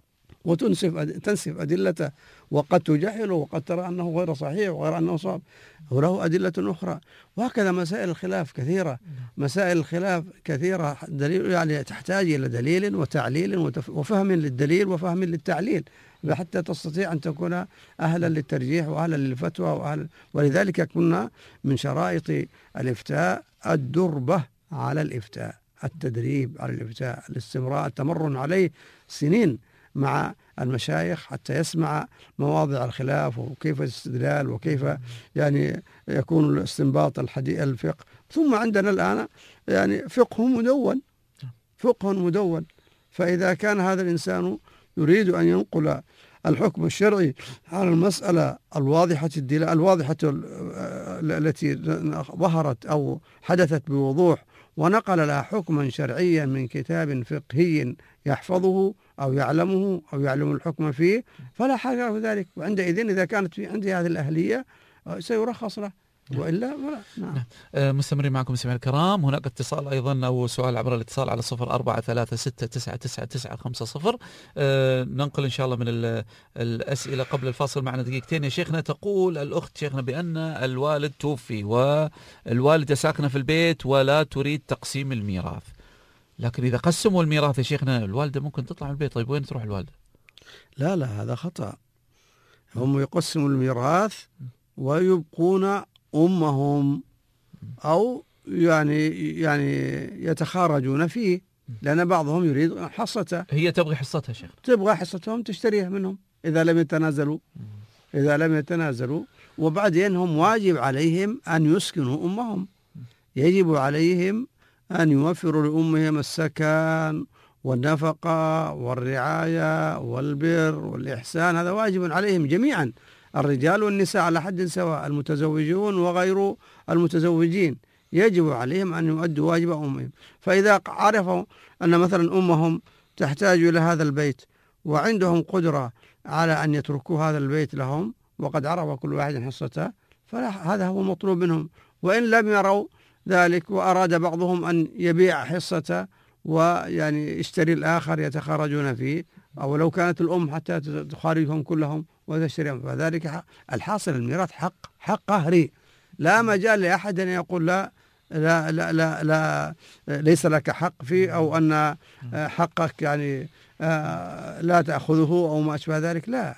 وتنسف تنسف أدلته، وقد تجهله وقد ترى أنه غير صحيح وغير أنه صواب وله أدلة أخرى. وهكذا مسائل الخلاف كثيرة، مسائل الخلاف كثيرة دليل يعني تحتاج إلى دليل وتعليل وفهم للدليل وفهم للتعليل حتى تستطيع أن تكون أهلا للترجيح وأهلا للفتوى وأهلا. ولذلك كنا من شرائط الإفتاء الدربة على الإفتاء، التدريب على الإفتاء، الاستمرار، التمرن عليه سنين مع المشايخ حتى يسمع مواضع الخلاف وكيف الاستدلال وكيف يعني يكون الاستنباط الحديث الفقه. ثم عندنا الآن يعني فقه مدون، فقه مدون. فإذا كان هذا الإنسان يريد أن ينقل الحكم الشرعي على المسألة الواضحة الدلالة الواضحة التي ظهرت أو حدثت بوضوح، ونقل لها حكما شرعيا من كتاب فقهي يحفظه أو يعلمه أو يعلم الحكم فيه، فلا حاجة في ذلك. وعندئذ إذا كانت في عنده هذه الأهلية سيرخص له، وإلا ولا. نعم. نعم. مستمرين معكم سمع الكرام. هناك اتصال أيضا أو سؤال عبر الاتصال على صفر أربعة ثلاثة ستة تسعة تسعة تسعة خمسة صفر. أه ننقل إن شاء الله من الأسئلة قبل الفاصل. معنا دقيقتين يا شيخنا. تقول الأخت شيخنا بأن الوالد توفي والوالدة ساكنة في البيت ولا تريد تقسيم الميراث، لكن إذا قسموا الميراث يا شيخنا الوالدة ممكن تطلع من البيت. طيب وين تروح الوالدة؟ لا لا هذا خطأ. هم يقسموا الميراث ويبقون أمهم أو يعني يعني يتخارجون فيه لأن بعضهم يريد حصته. هي تبغي حصتها شيخ، تبغى حصتهم تشتريها منهم إذا لم يتنازلوا إذا لم يتنازلوا وبعدين هم واجب عليهم أن يسكنوا أمهم، يجب عليهم أن يوفروا لأمهم السكن والنفقة والرعاية والبر والإحسان، هذا واجب عليهم جميعا، الرجال والنساء على حد سواء، المتزوجون وغير المتزوجين يجب عليهم أن يؤدوا واجب أمهم. فإذا عرفوا أن مثلا أمهم تحتاج إلى هذا البيت وعندهم قدرة على أن يتركوا هذا البيت لهم وقد عرف كل واحد حصته، فهذا هو المطلوب منهم. وإن لم يروا ذلك وأراد بعضهم أن يبيع حصته ويعني يشتري الآخر يتخارجون فيه، أو لو كانت الأم حتى تخارجهم كلهم وتشتريهم، فذلك الحاصل الميراث حق حق قهري، لا مجال لأحد أن يقول لا لا لا لا, لا ليس لك حق فيه، أو أن حقك يعني لا تأخذه أو ما أشبه ذلك. لا،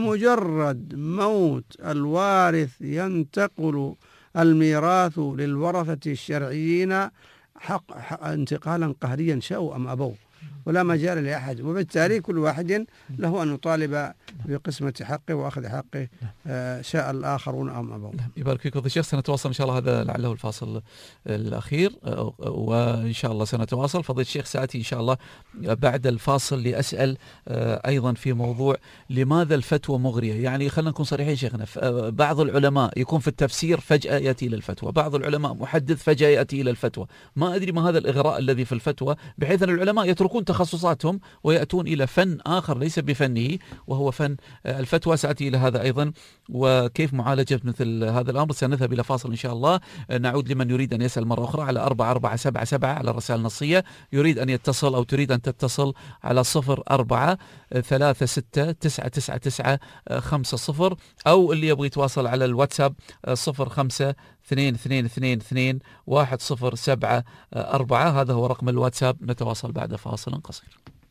بمجرد موت الوارث ينتقل الميراث للورثة الشرعيين حق, حق انتقالا قهريا شاءوا أم أبوا، ولا مجال لأحد، وبالتالي كل واحد له أن يطالب بقسمة حقه وأخذ حقه شاء الآخرون أم أبوا. يبارك فيك فضيلة الشيخ، سنتواصل إن شاء الله، هذا لعله الفاصل الأخير، وإن شاء الله سنتواصل. فضيلة الشيخ سآتي إن شاء الله بعد الفاصل لأسأل أيضا في موضوع لماذا الفتوى مغرية. يعني خلينا نكون صريحين شيخنا، بعض العلماء يكون في التفسير فجأة يأتي إلى الفتوى، بعض العلماء محدث فجأة يأتي إلى الفتوى، ما أدري ما هذا الإغراء الذي في الفتوى بحيث أن العلماء يتركون تخصصاتهم ويأتون إلى فن آخر ليس بفنه وهو فن الفتوى. سأتي إلى هذا أيضا وكيف معالجة مثل هذا الأمر. سنذهب إلى فاصل إن شاء الله، نعود لمن يريد أن يسأل مرة أخرى على أربعة أربعة سبعة سبعة على الرسائل النصية، يريد أن يتصل أو تريد أن تتصل على صفر أربعة ثلاثة ستة تسعة تسعة تسعة خمسة صفر، أو اللي يبغى يتواصل على الواتساب صفر خمسة اثنين اثنين اثنين اثنين واحد صفر سبعة أربعة، هذا هو رقم الواتساب. نتواصل بعد فاصل قصير.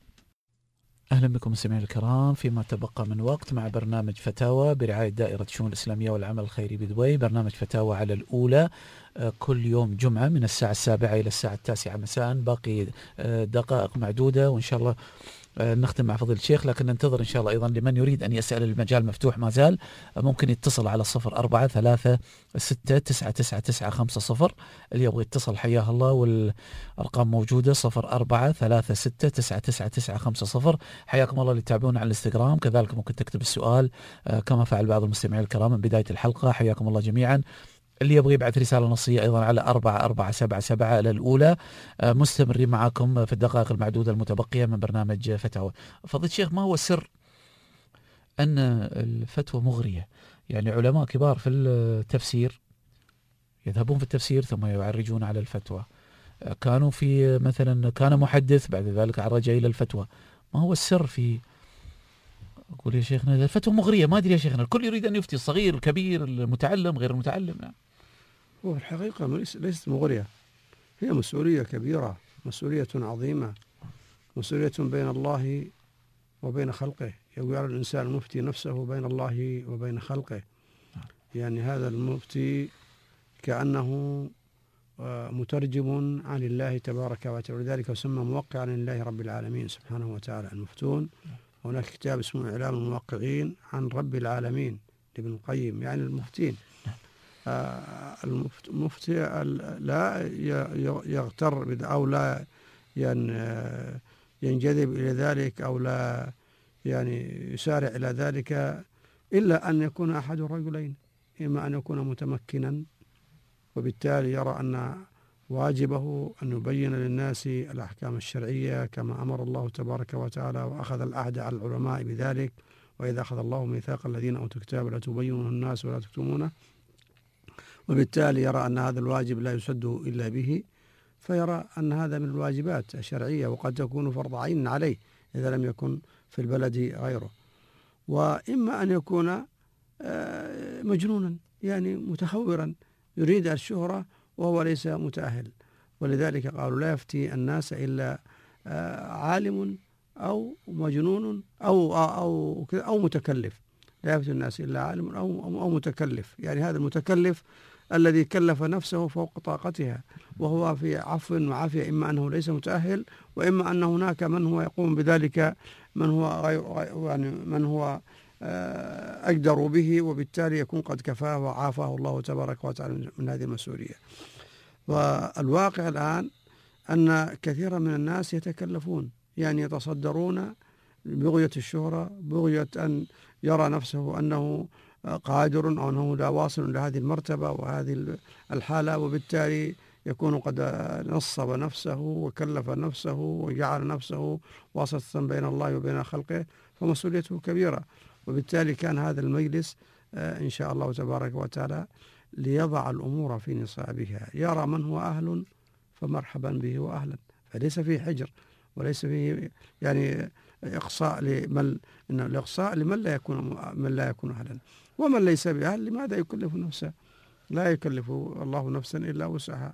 أهلا بكم مستمعينا الكرام فيما تبقى من وقت مع برنامج فتاوى برعاية دائرة الشؤون الإسلامية والعمل الخيري بدبي. برنامج فتاوى على الأولى كل يوم جمعة من الساعة السابعة إلى الساعة التاسعة مساء، باقي دقائق معدودة وإن شاء الله نختم مع فضيلة الشيخ، لكن ننتظر إن شاء الله أيضا لمن يريد أن يسأل، المجال مفتوح ما زال، ممكن يتصل على صفر أربعة ثلاثة ستة تسعة تسعة تسعة خمسة صفر، اللي يبغى يتصل حياه الله، والأرقام موجودة صفر أربعة ثلاثة ستة تسعة تسعة تسعة خمسة صفر. حياكم الله اللي تتابعونا على الانستغرام، كذلك ممكن تكتب السؤال كما فعل بعض المستمعين الكرام من بداية الحلقة. حياكم الله جميعا. اللي يبغى يبعث رسالة نصية أيضا على أربعة أربعة سبعة سبعة إلى الأولى. مستمرين معكم في الدقائق المعدودة المتبقية من برنامج فتاوى. فضيلة الشيخ، ما هو سر أن الفتوى مغرية؟ يعني علماء كبار في التفسير يذهبون في التفسير ثم يعرجون على الفتوى، كانوا في مثلا كان محدث بعد ذلك عرج إلى الفتوى، ما هو السر في أقول يا شيخنا الفتوى مغرية؟ ما أدري يا شيخنا، الكل يريد أن يفتي، الصغير الكبير المتعلم غير المتعلم. نعم. هو الحقيقة ليست مغرية، هي مسؤولية كبيرة، مسؤولية عظيمة، مسؤولية بين الله وبين خلقه. يقول على الإنسان المفتي نفسه بين الله وبين خلقه. يعني هذا المفتي كأنه مترجم عن الله تبارك وتعالى، ولذلك يسمى موقعا لله رب العالمين سبحانه وتعالى المفتون. هناك كتاب اسمه إعلام الموقعين عن رب العالمين لابن القيم، يعني المفتين. المفتي لا يغتر أو لا ينجذب إلى ذلك أو لا يعني يسارع إلى ذلك إلا أن يكون أحد الرجلين، إما أن يكون متمكنا وبالتالي يرى أن واجبه أن يبين للناس الأحكام الشرعية كما أمر الله تبارك وتعالى، وأخذ العهد على العلماء بذلك، وإذا أخذ الله ميثاق الذين أوتوا الكتاب لا تبينونه الناس ولا تكتمونه، وبالتالي يرى أن هذا الواجب لا يسد إلا به، فيرى أن هذا من الواجبات الشرعية وقد تكون فرض عين عليه إذا لم يكن في البلد غيره. وإما أن يكون مجنونا يعني متخورا يريد الشهرة وهو ليس متأهل، ولذلك قالوا لا يفتي الناس إلا عالم أو مجنون أو أو أو متكلف. لا يفتي الناس إلا عالم أو, أو متكلف. يعني هذا المتكلف الذي كلف نفسه فوق طاقتها، وهو في عفو وعافية، إما أنه ليس متأهل، وإما أن هناك من هو يقوم بذلك، من هو يعني من هو أقدر به، وبالتالي يكون قد كفاه وعافاه الله تبارك وتعالى من هذه المسؤولية. والواقع الآن أن كثيرا من الناس يتكلفون، يعني يتصدرون بغية الشهرة، بغية أن يرى نفسه أنه قادر أو أنه لا واصل إلى هذه المرتبة وهذه الحالة، وبالتالي يكون قد نصب نفسه وكلف نفسه وجعل نفسه واسطة بين الله وبين خلقه، فمسؤوليته كبيرة. وبالتالي كان هذا المجلس إن شاء الله تبارك وتعالى ليضع الأمور في نصابها، يرى من هو أهل فمرحبا به وأهلا، فليس فيه حجر وليس فيه يعني إقصاء لمن إن الإقصاء لمن لا يكون من لا يكون أهلا، ومن ليس بأهل لماذا يكلف نفسه؟ لا يكلف الله نفسا إلا وسعها.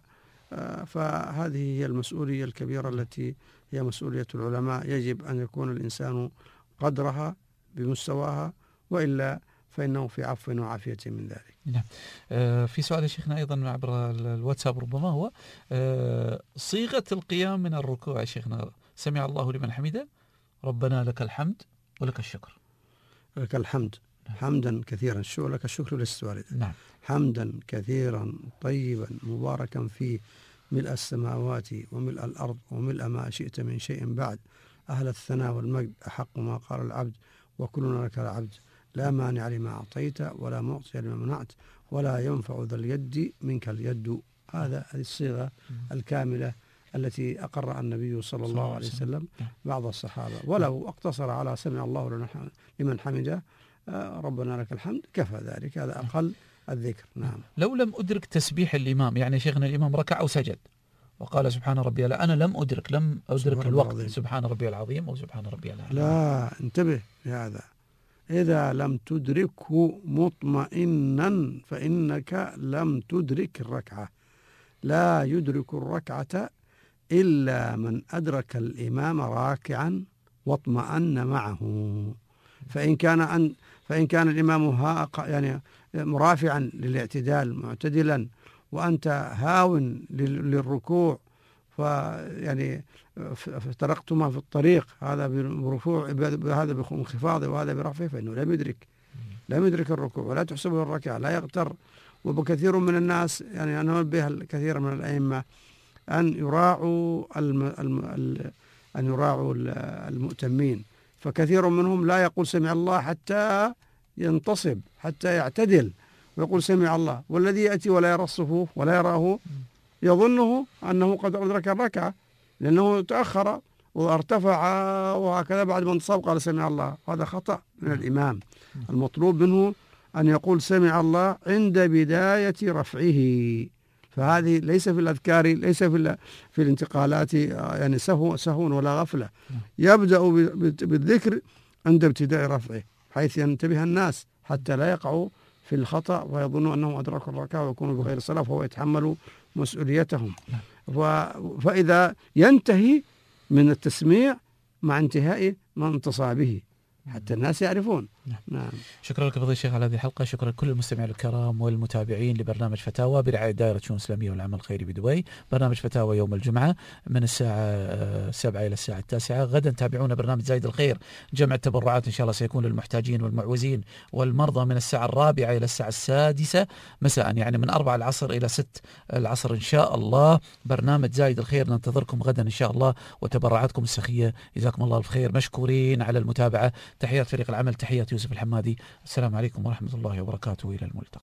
فهذه هي المسؤولية الكبيرة التي هي مسؤولية العلماء، يجب أن يكون الإنسان قدرها بمستواها، وإلا فإنه في عفو وعافية من ذلك. نعم. آه في سؤال يا شيخنا أيضا عبر الواتساب ربما هو آه صيغة القيام من الركوع يا شيخنا، سمع الله لمن حمده، ربنا لك الحمد ولك الشكر. لك الحمد حمدا كثيرا، شو لك الشكر للسؤال. نعم. حمدا كثيرا طيبا مباركا فيه، ملء السماوات وملء الأرض وملء ما شئت من شيء بعد، أهل الثناء والمجد، أحق ما قال العبد وكلنا لك العبد، لا مانع لما أعطيت ولا معطي لما منعت ولا ينفع ذا اليد منك اليد. هذا هذه الصيغة الكاملة التي أقر النبي صلى الله عليه وسلم بعض الصحابة، ولو اقتصر على سمع الله لمن حمده ربنا لك الحمد كفى ذلك، هذا أقل الذكر. نعم. لو لم أدرك تسبيح الإمام، يعني شيخنا الإمام ركع أو سجد وقال سبحان ربي الأعلى، أنا لم أدرك لم أدرك الوقت العظيم. سبحان ربي العظيم أو سبحان ربي الأعلى. لا، انتبه لهذا، إذا لم تدركه مطمئنا فإنك لم تدرك الركعة. لا يدرك الركعة إلا من أدرك الإمام راكعا واطمأن معه. فإن كان أن فإن كان الإمام ها يعني مرافعا للاعتدال معتدلا وأنت هاو للركوع، فيعني افترقتما في الطريق، هذا برفوع هذا بانخفاضه وهذا برفعه، فإنه لم يدرك لم يدرك الركوع ولا تحسبه الركعة، لا يغتر. وبكثير من الناس، يعني أنا أنبه الكثير من الأئمة أن يراعوا الم الم أن يراعوا المؤتمين، فكثير منهم لا يقول سمع الله حتى ينتصب حتى يعتدل ويقول سمع الله، والذي يأتي ولا يرى الصفوف ولا يراه يظنه أنه قد أدرك الركعة لأنه تأخر وارتفع وهكذا بعد ما انتصب قال سمع الله. هذا خطأ من الإمام. المطلوب منه أن يقول سمع الله عند بداية رفعه، فهذه ليس في الأذكار، ليس في في الانتقالات يعني سهو سهو ولا غفلة. يبدأ بالذكر عند ابتداء رفعه حيث ينتبه الناس حتى لا يقعوا في الخطأ ويظنوا أنهم أدركوا الركعة ويكونوا بغير صلاة، فهو يتحمل مسؤوليتهم. فإذا ينتهي من التسميع مع انتهاء ما انتصابه حتى الناس يعرفون. نعم. نعم. شكرا لك فضيلة الشيخ على هذه الحلقة، شكرا لكل المستمعين الكرام والمتابعين لبرنامج فتاوى برعاية دائرة شؤون الإسلامية والعمل الخيري بدبي. برنامج فتاوى يوم الجمعة من الساعة السابعة إلى الساعة التاسعة. غدا تابعونا برنامج زايد الخير، جمع التبرعات إن شاء الله سيكون للمحتاجين والمعوزين والمرضى من الساعة الرابعة إلى الساعة السادسة مساء، يعني من أربعة العصر إلى ست العصر إن شاء الله. برنامج زايد الخير ننتظركم غدا إن شاء الله، وتبرعاتكم السخية جزاكم الله الخير، مشكورين على المتابعة. تحيات فريق العمل، تحيات يوسف الحمادي. السلام عليكم ورحمة الله وبركاته، إلى الملتقى.